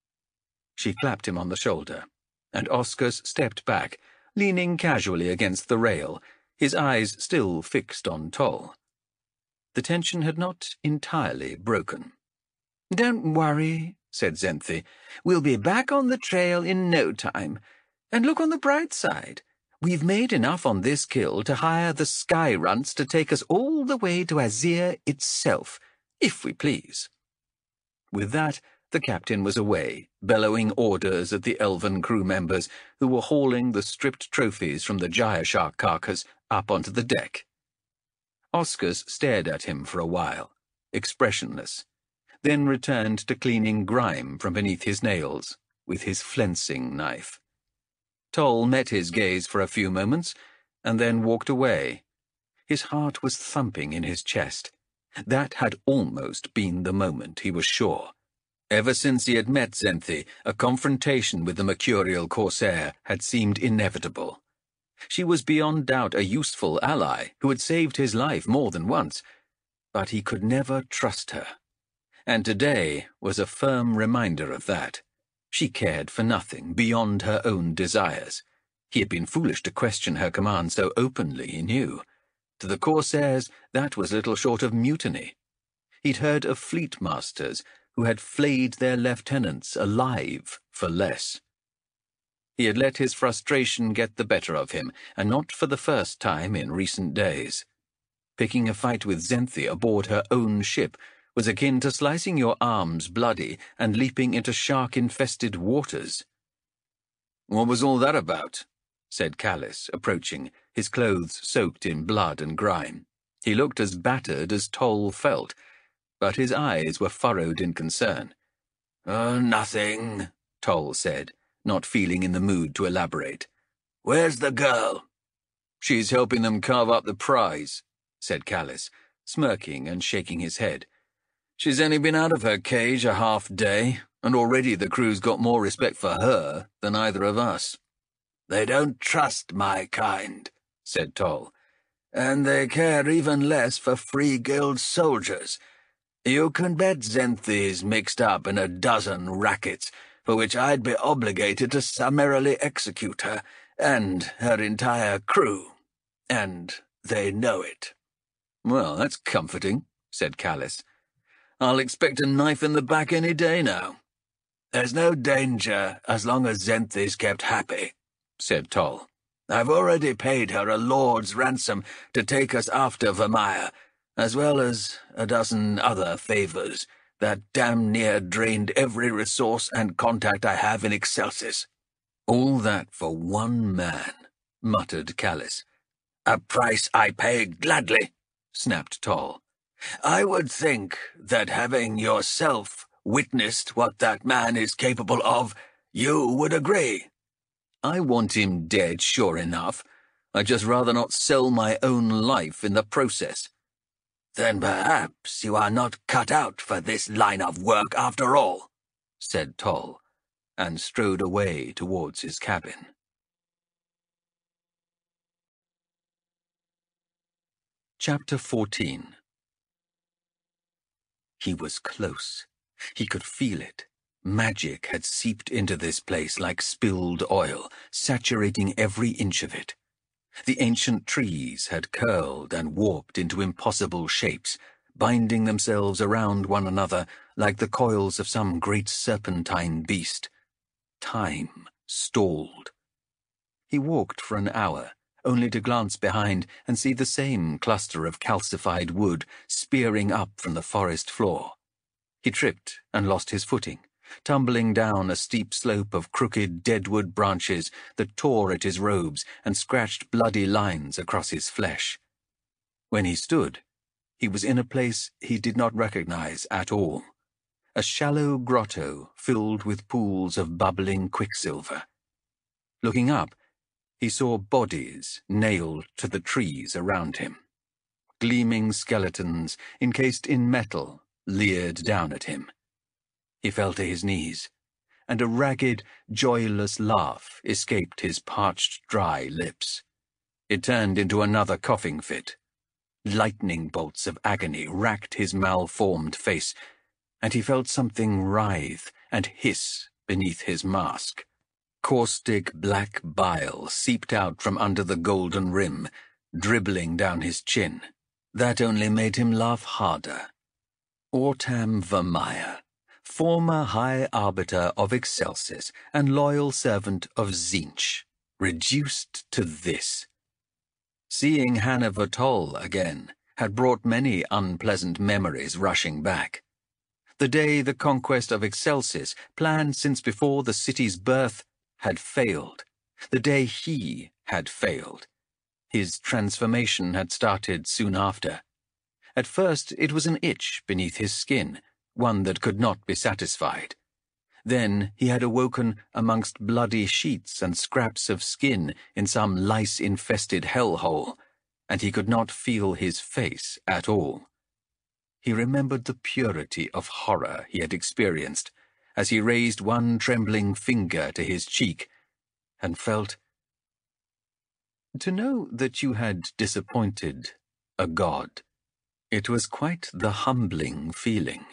She clapped him on the shoulder, and Oscars stepped back, leaning casually against the rail, his eyes still fixed on Toll. The tension had not entirely broken. "Don't worry," said Xanthi. "We'll be back on the trail in no time. And look on the bright side. We've made enough on this kill to hire the Sky Runts to take us all the way to Azir itself, if we please." With that, the captain was away, bellowing orders at the elven crew members who were hauling the stripped trophies from the gyre shark carcass up onto the deck. Oscars stared at him for a while, expressionless, then returned to cleaning grime from beneath his nails with his flensing knife. Toll met his gaze for a few moments, and then walked away. His heart was thumping in his chest. That had almost been the moment, he was sure. Ever since he had met Xanthi, a confrontation with the mercurial corsair had seemed inevitable. She was beyond doubt a useful ally who had saved his life more than once, but he could never trust her. And today was a firm reminder of that. She cared for nothing beyond her own desires. He had been foolish to question her command so openly, he knew. To the corsairs, that was little short of mutiny. He'd heard of fleet masters who had flayed their lieutenants alive for less. He had let his frustration get the better of him, and not for the first time in recent days. Picking a fight with Xanthi aboard her own ship was akin to slicing your arms bloody and leaping into shark-infested waters. "What was all that about?" said Callis, approaching, his clothes soaked in blood and grime. He looked as battered as Toll felt, but his eyes were furrowed in concern. Nothing," Toll said, not feeling in the mood to elaborate. "Where's the girl?" "She's helping them carve up the prize," said Callis, smirking and shaking his head. "She's only been out of her cage a half-day, and already the crew's got more respect for her than either of us." "They don't trust my kind," said Toll, "and they care even less for Free Guild soldiers. You can bet Xanthi's mixed up in a dozen rackets, for which I'd be obligated to summarily execute her, and her entire crew. And they know it." "Well, that's comforting," said Callis. "I'll expect a knife in the back any day now." "There's no danger as long as Xanthi's kept happy," said Toll. "I've already paid her a lord's ransom to take us after Vermeer, as well as a dozen other favors that damn near drained every resource and contact I have in Excelsis." "All that for one man," muttered Callis. "A price I pay gladly," snapped Toll. "I would think that having yourself witnessed what that man is capable of, you would agree." "I want him dead, sure enough. I'd just rather not sell my own life in the process." "Then perhaps you are not cut out for this line of work after all," said Toll, and strode away towards his cabin. Chapter 14. He was close. He could feel it. Magic had seeped into this place like spilled oil, saturating every inch of it. The ancient trees had curled and warped into impossible shapes, binding themselves around one another like the coils of some great serpentine beast. Time stalled. He walked for an hour, only to glance behind and see the same cluster of calcified wood spearing up from the forest floor. He tripped and lost his footing, tumbling down a steep slope of crooked deadwood branches that tore at his robes and scratched bloody lines across his flesh. When he stood, he was in a place he did not recognize at all. A shallow grotto filled with pools of bubbling quicksilver. Looking up, he saw bodies nailed to the trees around him. Gleaming skeletons, encased in metal, leered down at him. He fell to his knees, and a ragged, joyless laugh escaped his parched, dry lips. It turned into another coughing fit. Lightning bolts of agony racked his malformed face, and he felt something writhe and hiss beneath his mask. Caustic black bile seeped out from under the golden rim, dribbling down his chin. That only made him laugh harder. Autam Vermeyer, former High Arbiter of Excelsis and loyal servant of Tzeentch, reduced to this. Seeing Hannah Vertol again had brought many unpleasant memories rushing back. The day the conquest of Excelsis, planned since before the city's birth, had failed. The day he had failed. His transformation had started soon after. At first it was an itch beneath his skin, one that could not be satisfied. Then he had awoken amongst bloody sheets and scraps of skin in some lice-infested hellhole, and he could not feel his face at all. He remembered the purity of horror he had experienced as he raised one trembling finger to his cheek, and felt, to know that you had disappointed a god, it was quite the humbling feeling.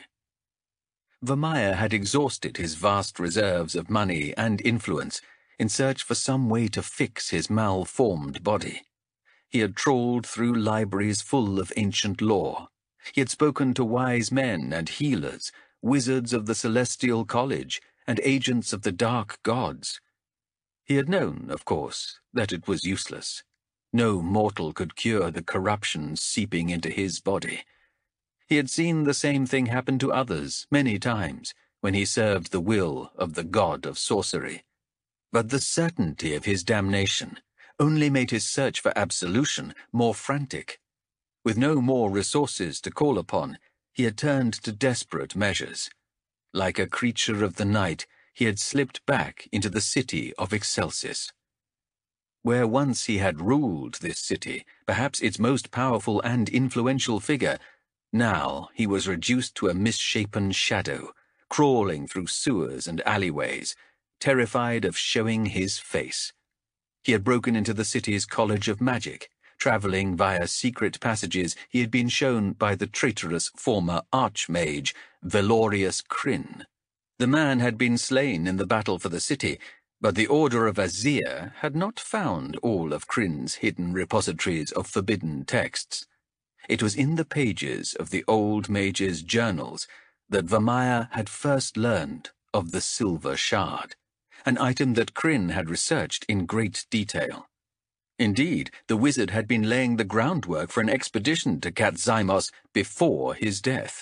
Vermeyer had exhausted his vast reserves of money and influence in search for some way to fix his malformed body. He had trawled through libraries full of ancient lore. He had spoken to wise men and healers, wizards of the Celestial College, and agents of the dark gods. He had known, of course, that it was useless. No mortal could cure the corruption seeping into his body. He had seen the same thing happen to others many times when he served the will of the god of sorcery. But the certainty of his damnation only made his search for absolution more frantic. With no more resources to call upon, he had turned to desperate measures. Like a creature of the night, he had slipped back into the city of Excelsis. Where once he had ruled this city, perhaps its most powerful and influential figure, now he was reduced to a misshapen shadow, crawling through sewers and alleyways, terrified of showing his face. He had broken into the city's College of Magic, traveling via secret passages he had been shown by the traitorous former archmage, Velorius Krynn. The man had been slain in the battle for the city, but the Order of Azir had not found all of Krynn's hidden repositories of forbidden texts. It was in the pages of the old mage's journals that Vermeyer had first learned of the Silver Shard, an item that Krynn had researched in great detail. Indeed, the wizard had been laying the groundwork for an expedition to Katzimos before his death.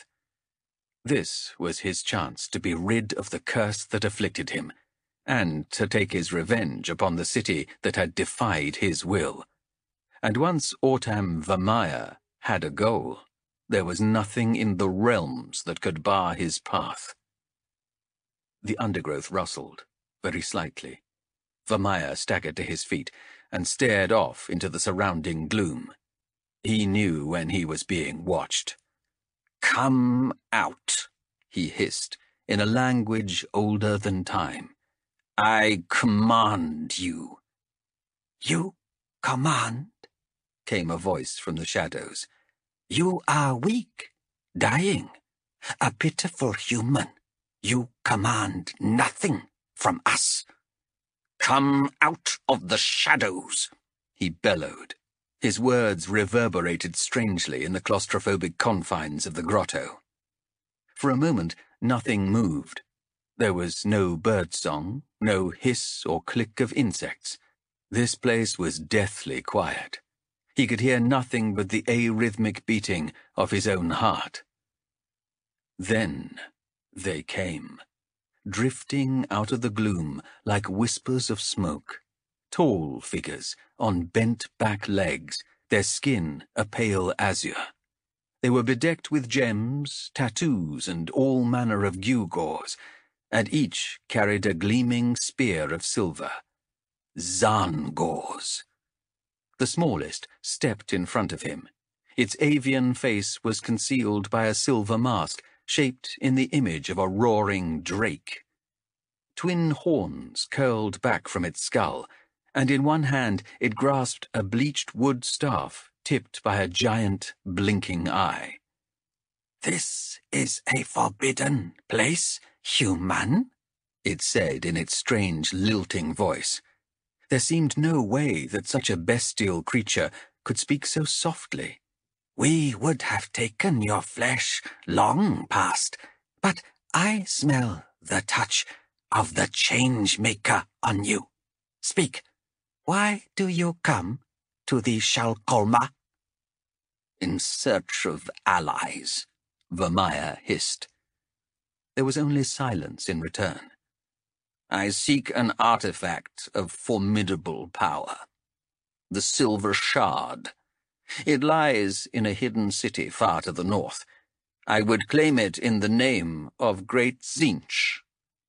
This was his chance to be rid of the curse that afflicted him, and to take his revenge upon the city that had defied his will. And once Autam Vermeyer had a goal, there was nothing in the realms that could bar his path. The undergrowth rustled, very slightly. Vermeyer staggered to his feet and stared off into the surrounding gloom. He knew when he was being watched. "Come out," he hissed, in a language older than time. "I command you." "You command?" came a voice from the shadows. "You are weak, dying, a pitiful human. You command nothing from us." "Come out of the shadows," he bellowed. His words reverberated strangely in the claustrophobic confines of the grotto. For a moment, nothing moved. There was no birdsong, no hiss or click of insects. This place was deathly quiet. He could hear nothing but the arrhythmic beating of his own heart. Then they came, drifting out of the gloom like whispers of smoke. Tall figures on bent back legs, their skin a pale azure. They were bedecked with gems, tattoos, and all manner of gewgaws, and each carried a gleaming spear of silver. Zaan-Gors. The smallest stepped in front of him. Its avian face was concealed by a silver mask shaped in the image of a roaring drake. Twin horns curled back from its skull, and in one hand it grasped a bleached wood staff tipped by a giant, blinking eye. "This is a forbidden place, human," it said in its strange, lilting voice. There seemed no way that such a bestial creature could speak so softly. "We would have taken your flesh long past, but I smell the touch of the Changemaker on you. Speak, why do you come to the Shalkolma?" "In search of allies," Vermeer hissed. There was only silence in return. "I seek an artifact of formidable power. The Silver Shard. It lies in a hidden city far to the north. I would claim it in the name of Great Tzeentch.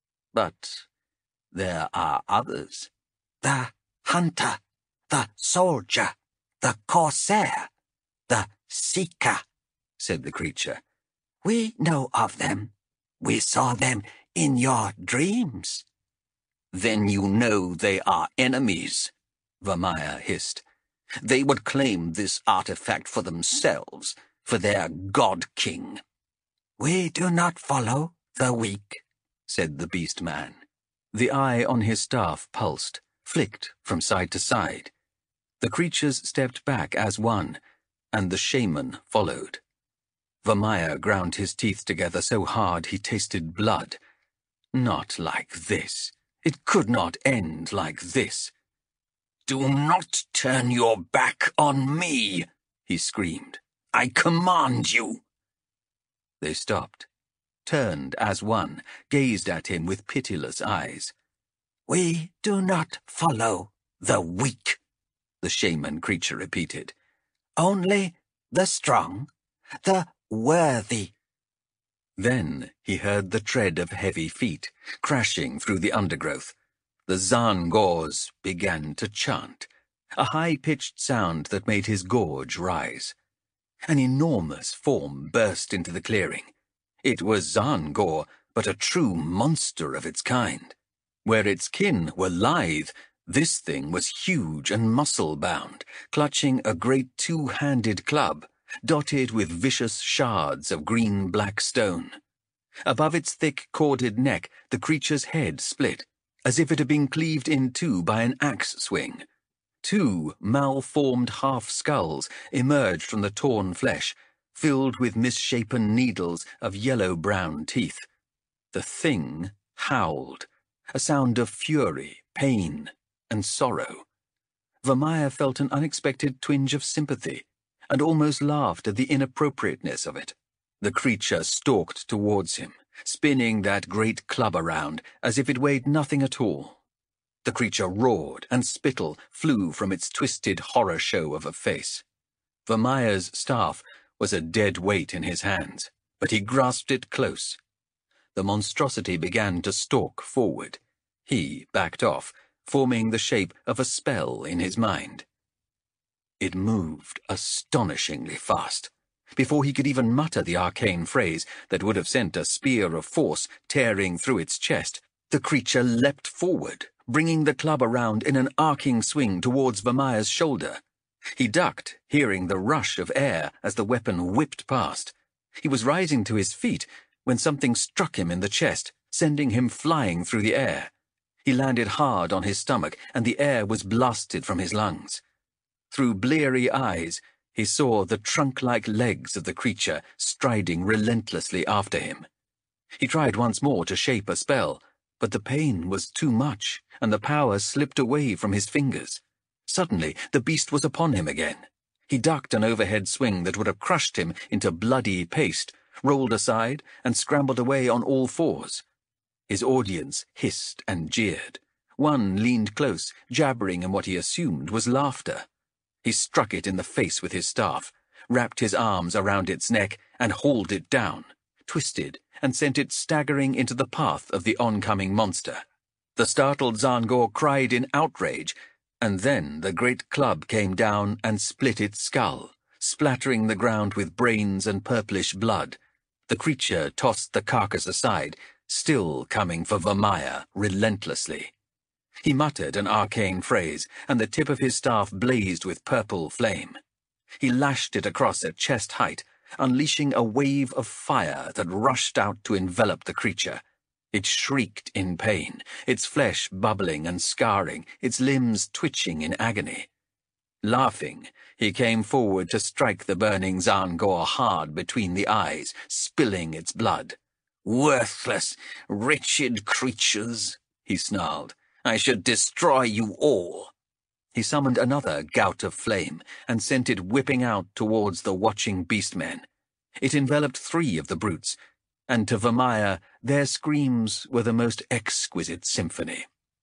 But there are others." "The hunter, the soldier, the corsair, the seeker," said the creature. "We know of them. We saw them in your dreams." "Then you know they are enemies," Vermeer hissed. "They would claim this artifact for themselves, for their god-king." "We do not follow the weak," said the beast man. The eye on his staff pulsed, flicked from side to side. The creatures stepped back as one, and the shaman followed. Vermeer ground his teeth together so hard he tasted blood. Not like this. It could not end like this. "Do not turn your back on me," he screamed. "I command you." They stopped, turned as one, gazed at him with pitiless eyes. "We do not follow the weak," the shaman creature repeated. "Only the strong, the worthy." Then he heard the tread of heavy feet, crashing through the undergrowth. The Zaan-Gors began to chant, a high-pitched sound that made his gorge rise. An enormous form burst into the clearing. It was Zaan-Gor, but a true monster of its kind. Where its kin were lithe, this thing was huge and muscle-bound, clutching a great two-handed club, dotted with vicious shards of green-black stone. Above its thick, corded neck, the creature's head split, as if it had been cleaved in two by an axe swing. Two malformed half-skulls emerged from the torn flesh, filled with misshapen needles of yellow-brown teeth. The thing howled, a sound of fury, pain, and sorrow. Vermeer felt an unexpected twinge of sympathy, and almost laughed at the inappropriateness of it. The creature stalked towards him, spinning that great club around as if it weighed nothing at all. The creature roared, and spittle flew from its twisted horror show of a face. Vermeer's staff was a dead weight in his hands, but he grasped it close. The monstrosity began to stalk forward. He backed off, forming the shape of a spell in his mind. It moved astonishingly fast. Before he could even mutter the arcane phrase that would have sent a spear of force tearing through its chest, the creature leapt forward, bringing the club around in an arcing swing towards Vermeer's shoulder. He ducked, hearing the rush of air as the weapon whipped past. He was rising to his feet when something struck him in the chest, sending him flying through the air. He landed hard on his stomach, and the air was blasted from his lungs. Through bleary eyes, he saw the trunk-like legs of the creature striding relentlessly after him. He tried once more to shape a spell, but the pain was too much, and the power slipped away from his fingers. Suddenly, the beast was upon him again. He ducked an overhead swing that would have crushed him into bloody paste, rolled aside, and scrambled away on all fours. His audience hissed and jeered. One leaned close, jabbering in what he assumed was laughter. He struck it in the face with his staff, wrapped his arms around its neck, and hauled it down, twisted, and sent it staggering into the path of the oncoming monster. The startled Zangor cried in outrage, and then the great club came down and split its skull, splattering the ground with brains and purplish blood. The creature tossed the carcass aside, still coming for Vermeyer relentlessly. He muttered an arcane phrase, and the tip of his staff blazed with purple flame. He lashed it across at chest height, unleashing a wave of fire that rushed out to envelop the creature. It shrieked in pain, its flesh bubbling and scarring, its limbs twitching in agony. Laughing, he came forward to strike the burning Zangor hard between the eyes, spilling its blood. "Worthless, wretched creatures," he snarled. "I should destroy you all." He summoned another gout of flame and sent it whipping out towards the watching beastmen. It enveloped 3 of the brutes, and to Vermeyer their screams were the most exquisite symphony.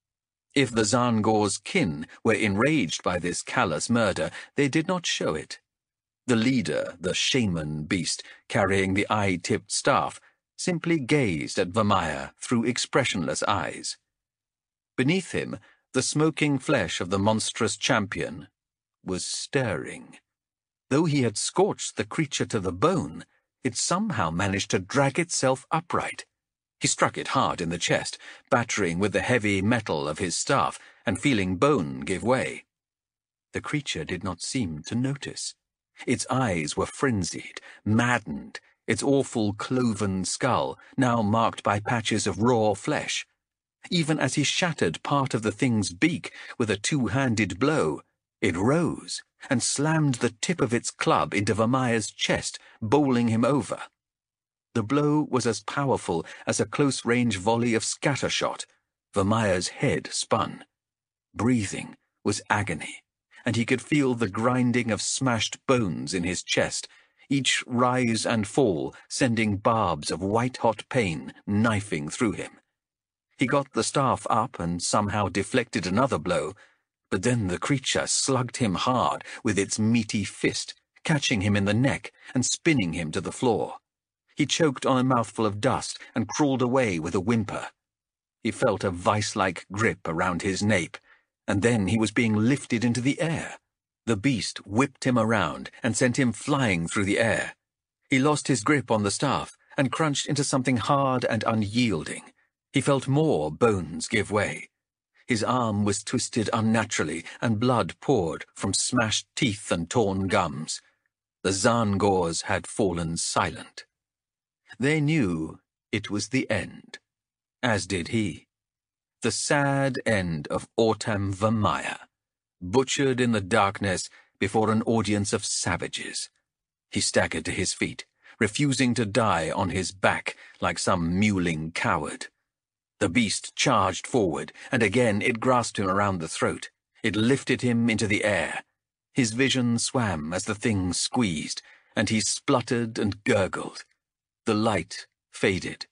If the Zangor's kin were enraged by this callous murder, they did not show it. The leader, the shaman beast, carrying the eye-tipped staff, simply gazed at Vermeyer through expressionless eyes. Beneath him, the smoking flesh of the monstrous champion was stirring. Though he had scorched the creature to the bone, it somehow managed to drag itself upright. He struck it hard in the chest, battering with the heavy metal of his staff, and feeling bone give way. The creature did not seem to notice. Its eyes were frenzied, maddened, its awful cloven skull now marked by patches of raw flesh. Even as he shattered part of the thing's beak with a 2-handed blow, it rose and slammed the tip of its club into Vermeyer's chest, bowling him over. The blow was as powerful as a close-range volley of scattershot. Vermeyer's head spun. Breathing was agony, and he could feel the grinding of smashed bones in his chest, each rise and fall sending barbs of white-hot pain knifing through him. He got the staff up and somehow deflected another blow, but then the creature slugged him hard with its meaty fist, catching him in the neck and spinning him to the floor. He choked on a mouthful of dust and crawled away with a whimper. He felt a vice-like grip around his nape, and then he was being lifted into the air. The beast whipped him around and sent him flying through the air. He lost his grip on the staff and crunched into something hard and unyielding. He felt more bones give way. His arm was twisted unnaturally, and blood poured from smashed teeth and torn gums. The Zangors had fallen silent. They knew it was the end, as did he. The sad end of Autumn Vermeyer, butchered in the darkness before an audience of savages. He staggered to his feet, refusing to die on his back like some mewling coward. The beast charged forward, and again it grasped him around the throat. It lifted him into the air. His vision swam as the thing squeezed, and he spluttered and gurgled. The light faded.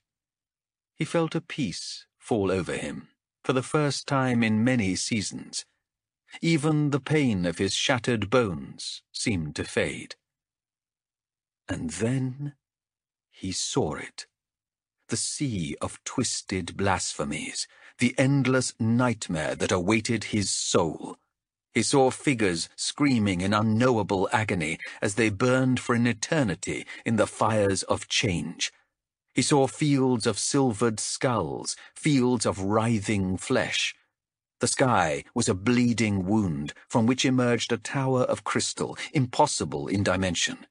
He felt a peace fall over him, for the first time in many seasons. Even the pain of his shattered bones seemed to fade. And then he saw it. The sea of twisted blasphemies, the endless nightmare that awaited his soul. He saw figures screaming in unknowable agony as they burned for an eternity in the fires of change. He saw fields of silvered skulls, fields of writhing flesh. The sky was a bleeding wound from which emerged a tower of crystal, impossible in dimension.